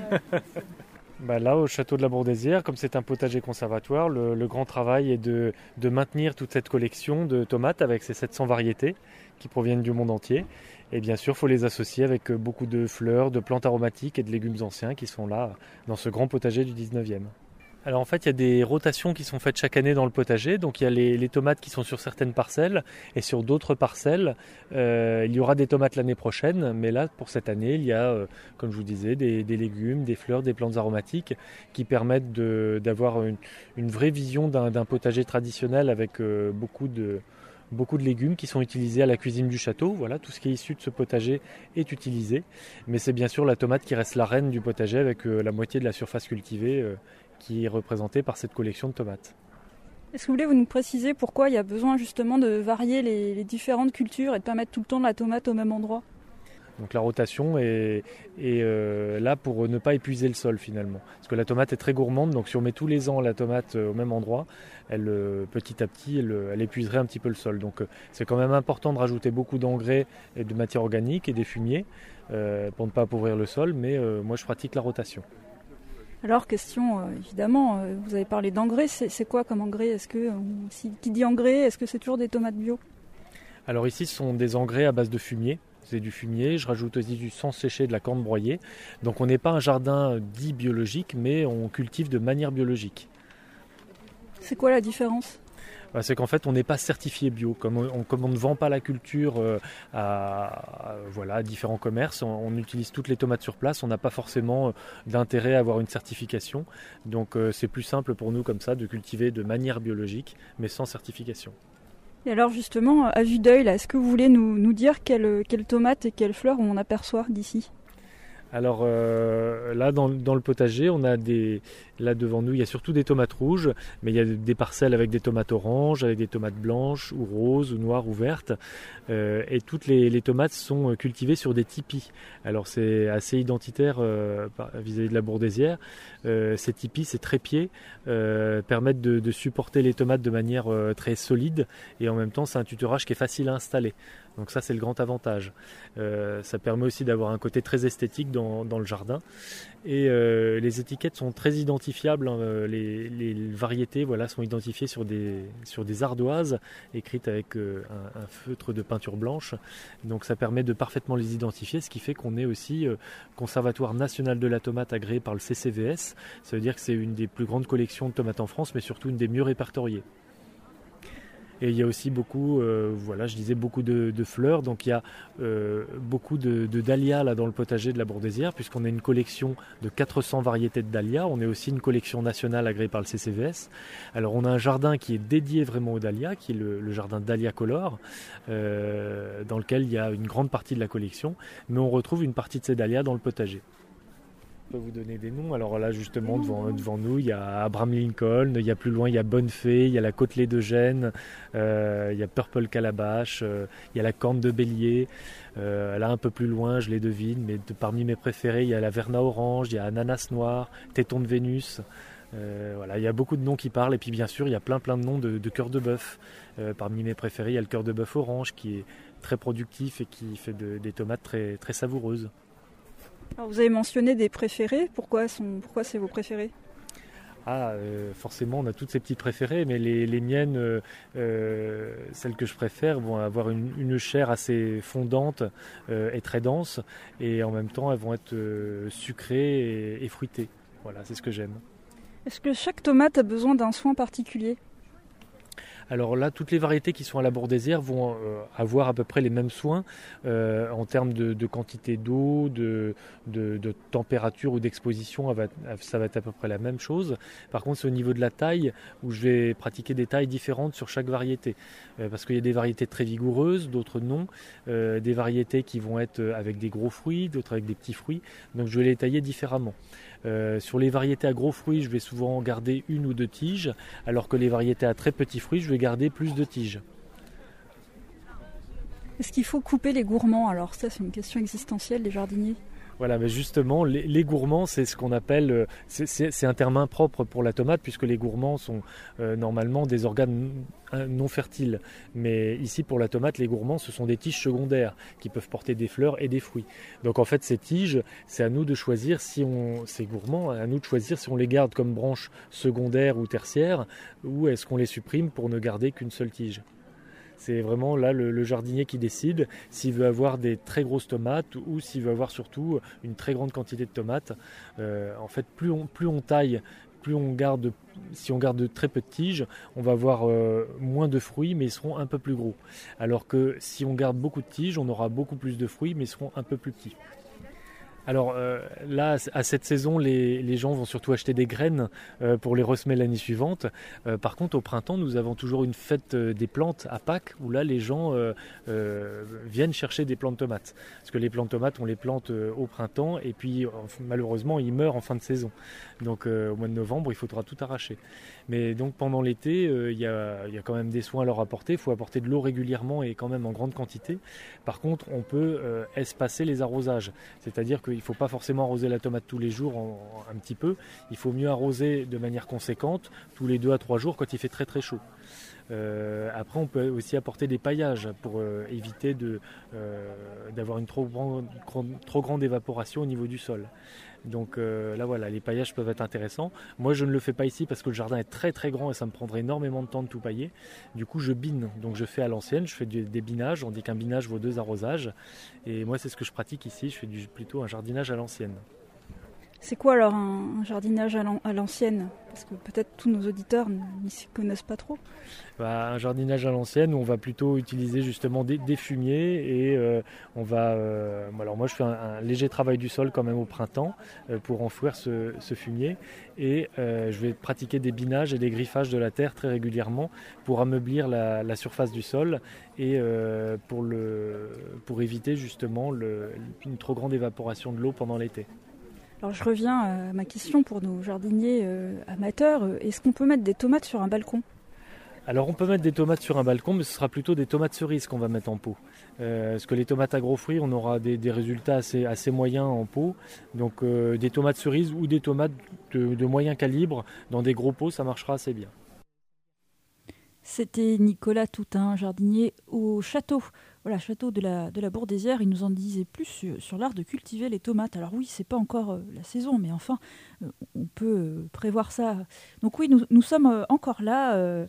Speaker 11: Là, au château de la Bourdaissière, comme c'est un potager conservatoire, le grand travail est de maintenir toute cette collection de tomates avec ces 700 variétés qui proviennent du monde entier. Et bien sûr, il faut les associer avec beaucoup de fleurs, de plantes aromatiques et de légumes anciens qui sont là dans ce grand potager du 19e. Alors en fait, il y a des rotations qui sont faites chaque année dans le potager. Donc il y a les tomates qui sont sur certaines parcelles et sur d'autres parcelles, il y aura des tomates l'année prochaine. Mais là, pour cette année, il y a, comme je vous disais, des légumes, des fleurs, des plantes aromatiques qui permettent d'avoir une vraie vision d'un potager traditionnel avec beaucoup de légumes qui sont utilisés à la cuisine du château. Voilà, tout ce qui est issu de ce potager est utilisé. Mais c'est bien sûr la tomate qui reste la reine du potager avec la moitié de la surface cultivée qui est représentée par cette collection de tomates.
Speaker 1: Est-ce que vous nous préciser pourquoi il y a besoin justement de varier les différentes cultures et de ne pas mettre tout le temps de la tomate au même endroit ?
Speaker 11: Donc la rotation est là pour ne pas épuiser le sol finalement. Parce que la tomate est très gourmande, donc si on met tous les ans la tomate au même endroit, petit à petit elle épuiserait un petit peu le sol. Donc c'est quand même important de rajouter beaucoup d'engrais et de matière organique et des fumiers pour ne pas appauvrir le sol, mais moi je pratique la rotation.
Speaker 1: Alors, question, évidemment, vous avez parlé d'engrais, c'est quoi comme engrais ? Est-ce que, qui dit engrais, est-ce que c'est toujours des tomates bio ?
Speaker 11: Alors ici, ce sont des engrais à base de fumier. C'est du fumier, je rajoute aussi du sang séché, de la corne broyée. Donc on n'est pas un jardin dit biologique, mais on cultive de manière biologique.
Speaker 1: C'est quoi la différence ?
Speaker 11: C'est qu'en fait, on n'est pas certifié bio. Comme on ne vend pas la culture à différents commerces, on utilise toutes les tomates sur place. On n'a pas forcément d'intérêt à avoir une certification. Donc, c'est plus simple pour nous comme ça de cultiver de manière biologique, mais sans certification.
Speaker 1: Et alors justement, à vue d'œil, est-ce que vous voulez nous dire quelles tomates et quelles fleurs on aperçoit d'ici ?
Speaker 11: Alors là, dans le potager, on a là devant nous, il y a surtout des tomates rouges, mais il y a des parcelles avec des tomates oranges, avec des tomates blanches ou roses ou noires ou vertes. Et toutes les tomates sont cultivées sur des tipis. Alors c'est assez identitaire vis-à-vis de la Bourdaissière. Ces tipis, ces trépieds, permettent de supporter les tomates de manière très solide et en même temps c'est un tutorage qui est facile à installer. Donc ça c'est le grand avantage. Ça permet aussi d'avoir un côté très esthétique dans le jardin. Et les étiquettes sont très identifiables. Les variétés sont identifiées sur des ardoises écrites avec un feutre de peinture blanche. Donc ça permet de parfaitement les identifier, ce qui fait qu'on est aussi Conservatoire national de la tomate agréé par le CCVS. Ça veut dire que c'est une des plus grandes collections de tomates en France, mais surtout une des mieux répertoriées. Et il y a aussi beaucoup, beaucoup de fleurs. Donc il y a beaucoup de dahlias là dans le potager de la Bourdaissière, puisqu'on a une collection de 400 variétés de dahlias. On est aussi une collection nationale agréée par le CCVS. Alors on a un jardin qui est dédié vraiment aux dahlias, qui est le jardin Dahlia Color, dans lequel il y a une grande partie de la collection. Mais on retrouve une partie de ces dahlias dans le potager. Je peux vous donner des noms. Alors là, justement, devant nous, il y a Abraham Lincoln, il y a plus loin, il y a Bonne Fée, il y a la Côtelée d'Eugène, il y a Purple Calabash, il y a la Corne de Bélier. Là, un peu plus loin, je les devine, mais parmi mes préférés, il y a la Verna Orange, il y a Ananas Noir, Téton de Vénus. Il y a beaucoup de noms qui parlent. Et puis, bien sûr, il y a plein de noms de cœur de bœuf. Parmi mes préférés, il y a le cœur de bœuf orange, qui est très productif et qui fait des tomates très, très savoureuses.
Speaker 1: Alors vous avez mentionné des préférés, pourquoi c'est vos préférés ?
Speaker 11: Forcément on a toutes ces petites préférées, mais les miennes, celles que je préfère, vont avoir une chair assez fondante et très dense, et en même temps elles vont être sucrées et fruitées. Voilà, c'est ce que j'aime.
Speaker 1: Est-ce que chaque tomate a besoin d'un soin particulier ?
Speaker 11: Alors là, toutes les variétés qui sont à la Bourdesière vont avoir à peu près les mêmes soins en termes de quantité d'eau, de température ou d'exposition, ça va être à peu près la même chose. Par contre, c'est au niveau de la taille où je vais pratiquer des tailles différentes sur chaque variété. Parce qu'il y a des variétés très vigoureuses, d'autres non. Des variétés qui vont être avec des gros fruits, d'autres avec des petits fruits. Donc je vais les tailler différemment. Sur les variétés à gros fruits, je vais souvent garder 1 ou 2 tiges, alors que les variétés à très petits fruits, je vais garder plus de tiges.
Speaker 1: Est-ce qu'il faut couper les gourmands? Alors ça, c'est une question existentielle des jardiniers.
Speaker 11: Voilà, mais justement, les gourmands, c'est ce qu'on appelle, c'est un terme impropre pour la tomate, puisque les gourmands sont normalement des organes non fertiles. Mais ici, pour la tomate, les gourmands, ce sont des tiges secondaires qui peuvent porter des fleurs et des fruits. Donc en fait, ces tiges, c'est à nous de choisir ces gourmands, à nous de choisir si on les garde comme branches secondaires ou tertiaires, ou est-ce qu'on les supprime pour ne garder qu'une seule tige. C'est vraiment là le jardinier qui décide s'il veut avoir des très grosses tomates ou s'il veut avoir surtout une très grande quantité de tomates. En fait, plus on taille, si on garde de très peu de tiges, on va avoir moins de fruits, mais ils seront un peu plus gros. Alors que si on garde beaucoup de tiges, on aura beaucoup plus de fruits, mais ils seront un peu plus petits. Alors là, à cette saison, les gens vont surtout acheter des graines pour les ressemer l'année suivante. Par contre, au printemps, nous avons toujours une fête des plantes à Pâques, où là, les gens viennent chercher des plants de tomates. Parce que les plants de tomates, on les plante au printemps, et puis malheureusement, ils meurent en fin de saison. Donc au mois de novembre, il faudra tout arracher. Mais donc pendant l'été, il y a quand même des soins à leur apporter. Il faut apporter de l'eau régulièrement et quand même en grande quantité. Par contre, on peut espacer les arrosages. C'est-à-dire qu'il ne faut pas forcément arroser la tomate tous les jours un petit peu. Il faut mieux arroser de manière conséquente tous les 2 à 3 jours quand il fait très très chaud. Après, on peut aussi apporter des paillages pour éviter d'avoir une trop grande évaporation au niveau du sol. Donc là voilà, les paillages peuvent être intéressants. Moi je ne le fais pas ici parce que le jardin est très très grand et ça me prendrait énormément de temps de tout pailler. Du coup je bine, donc je fais à l'ancienne, je fais des binages, on dit qu'un binage vaut 2 arrosages. Et moi c'est ce que je pratique ici, je fais plutôt un jardinage à l'ancienne.
Speaker 1: C'est quoi alors un jardinage à l'ancienne? Parce que peut-être tous nos auditeurs n'y s'y connaissent pas trop.
Speaker 11: Un jardinage à l'ancienne où on va plutôt utiliser justement des fumiers et on va... alors moi je fais un léger travail du sol quand même au printemps pour enfouir ce fumier et je vais pratiquer des binages et des griffages de la terre très régulièrement pour ameublir la surface du sol et pour éviter justement une trop grande évaporation de l'eau pendant l'été.
Speaker 1: Alors je reviens à ma question pour nos jardiniers amateurs. Est-ce qu'on peut mettre des tomates sur un balcon?
Speaker 11: Alors on peut mettre des tomates sur un balcon, mais ce sera plutôt des tomates cerises qu'on va mettre en pot. Parce que les tomates à gros fruits, on aura des résultats assez moyens en pot. Donc des tomates cerises ou des tomates de moyen calibre dans des gros pots, ça marchera assez bien.
Speaker 1: C'était Nicolas Toutain, jardinier au château. Voilà, château de la Bourdesière. Il nous en disait plus sur l'art de cultiver les tomates. Alors oui, c'est pas encore la saison, mais enfin, on peut prévoir ça. Donc oui, nous sommes encore là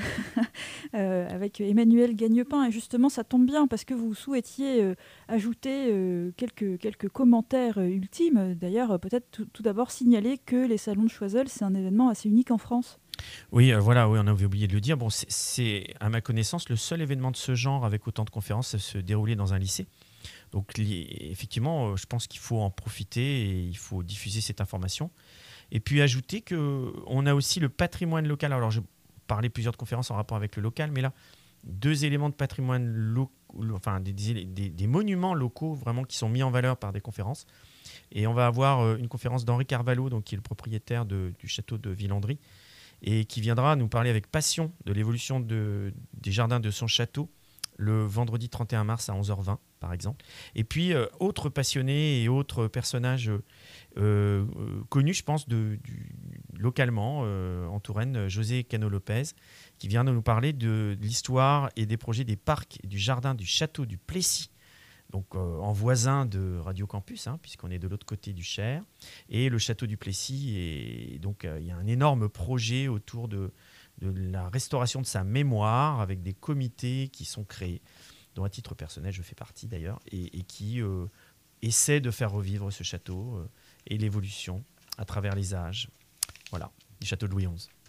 Speaker 1: avec Emmanuel Gagnepin. Et justement, ça tombe bien parce que vous souhaitiez ajouter quelques commentaires ultimes. D'ailleurs, peut-être tout d'abord signaler que les salons de Choiseul, c'est un événement assez unique en France.
Speaker 3: Oui, voilà, on avait oublié de le dire. Bon, c'est à ma connaissance le seul événement de ce genre avec autant de conférences à se dérouler dans un lycée. Donc effectivement, je pense qu'il faut en profiter et il faut diffuser cette information. Et puis ajouter qu'on a aussi le patrimoine local. Alors j'ai parlé plusieurs de conférences en rapport avec le local, mais là, 2 éléments de patrimoine enfin des monuments locaux vraiment qui sont mis en valeur par des conférences. Et on va avoir une conférence d'Henri Carvalho, donc, qui est le propriétaire du château de Villandry, et qui viendra nous parler avec passion de l'évolution des jardins de son château le vendredi 31 mars à 11h20, par exemple. Et puis, autres passionnés et autres personnages connus, je pense, localement, en Touraine, José Cano-Lopez, qui vient de nous parler de l'histoire et des projets des parcs et du jardin du château du Plessis, donc en voisin de Radio Campus, puisqu'on est de l'autre côté du Cher, et le château du Plessis. Et donc, il y a un énorme projet autour de la restauration de sa mémoire, avec des comités qui sont créés, dont à titre personnel, je fais partie d'ailleurs, et qui essaient de faire revivre ce château et l'évolution à travers les âges. Voilà, du château de Louis XI.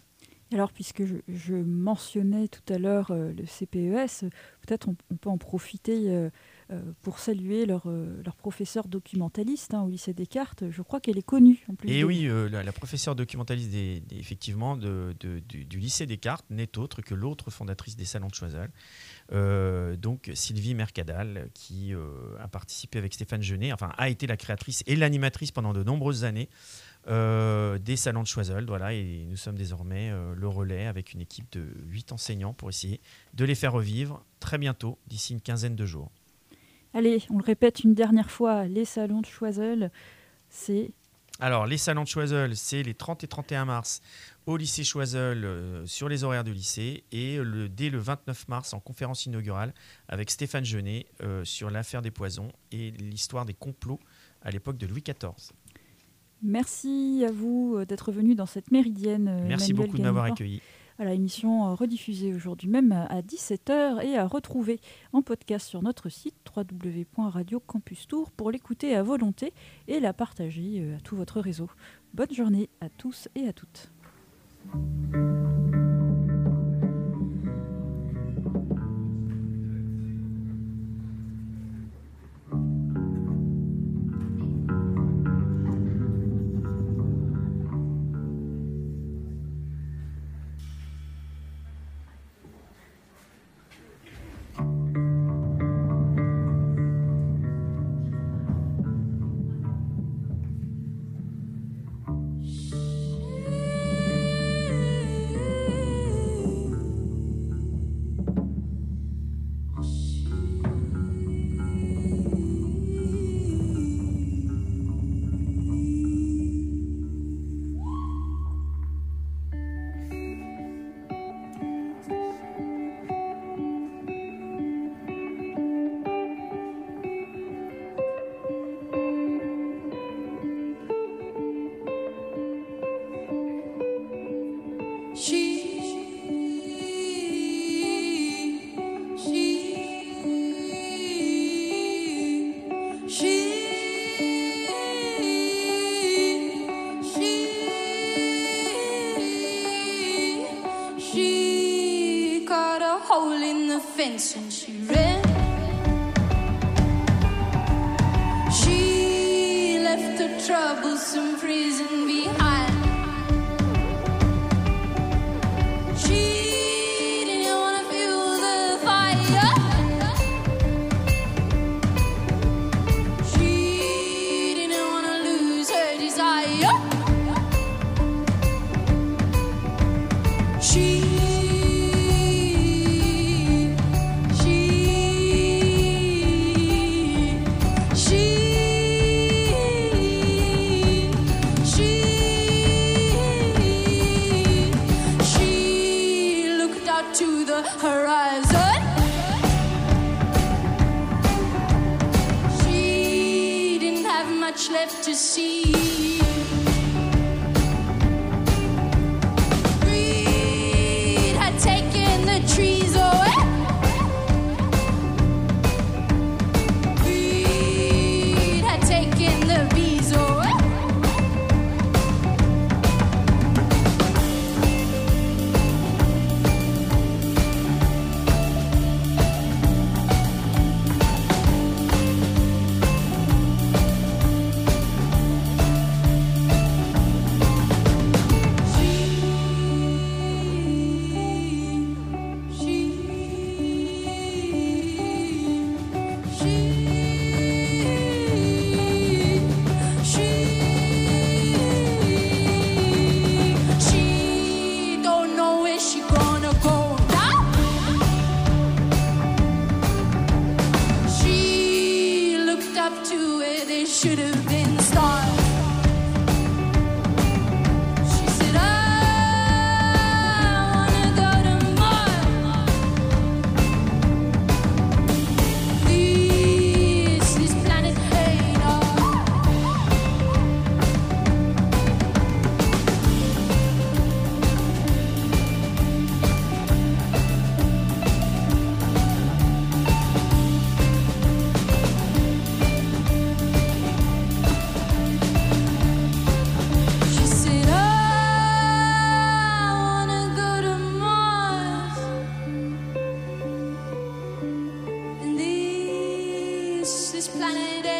Speaker 1: Alors, puisque je mentionnais tout à l'heure le CPES, peut-être on peut en profiter pour saluer leur professeure documentaliste au lycée Descartes. Je crois qu'elle est connue en plus.
Speaker 3: Et oui, la professeure documentaliste effectivement du lycée Descartes n'est autre que l'autre fondatrice des Salons de Choiseul, donc Sylvie Mercadal, qui a participé avec Stéphane Genet, enfin a été la créatrice et l'animatrice pendant de nombreuses années des Salons de Choiseul. Voilà, et nous sommes désormais le relais avec une équipe de 8 enseignants pour essayer de les faire revivre très bientôt, d'ici une quinzaine de jours.
Speaker 1: Allez, on le répète une dernière fois, les Salons de Choiseul, c'est...
Speaker 3: Alors, les Salons de Choiseul, c'est les 30 et 31 mars au lycée Choiseul sur les horaires de lycée et dès le 29 mars en conférence inaugurale avec Stéphane Genet sur l'affaire des poisons et l'histoire des complots à l'époque de Louis XIV.
Speaker 1: Merci à vous d'être venu dans cette méridienne.
Speaker 3: Merci beaucoup de m'avoir accueilli.
Speaker 1: À la émission rediffusée aujourd'hui même à 17h et à retrouver en podcast sur notre site www.radiocampustour pour l'écouter à volonté et la partager à tout votre réseau. Bonne journée à tous et à toutes.
Speaker 13: Fence and she ran. She left her troublesome prison behind. She didn't want to feel the fire. She didn't want to lose her desire. Horizon. She didn't have much left to see. Greed had taken the trees away. Greed had taken the bees away. planet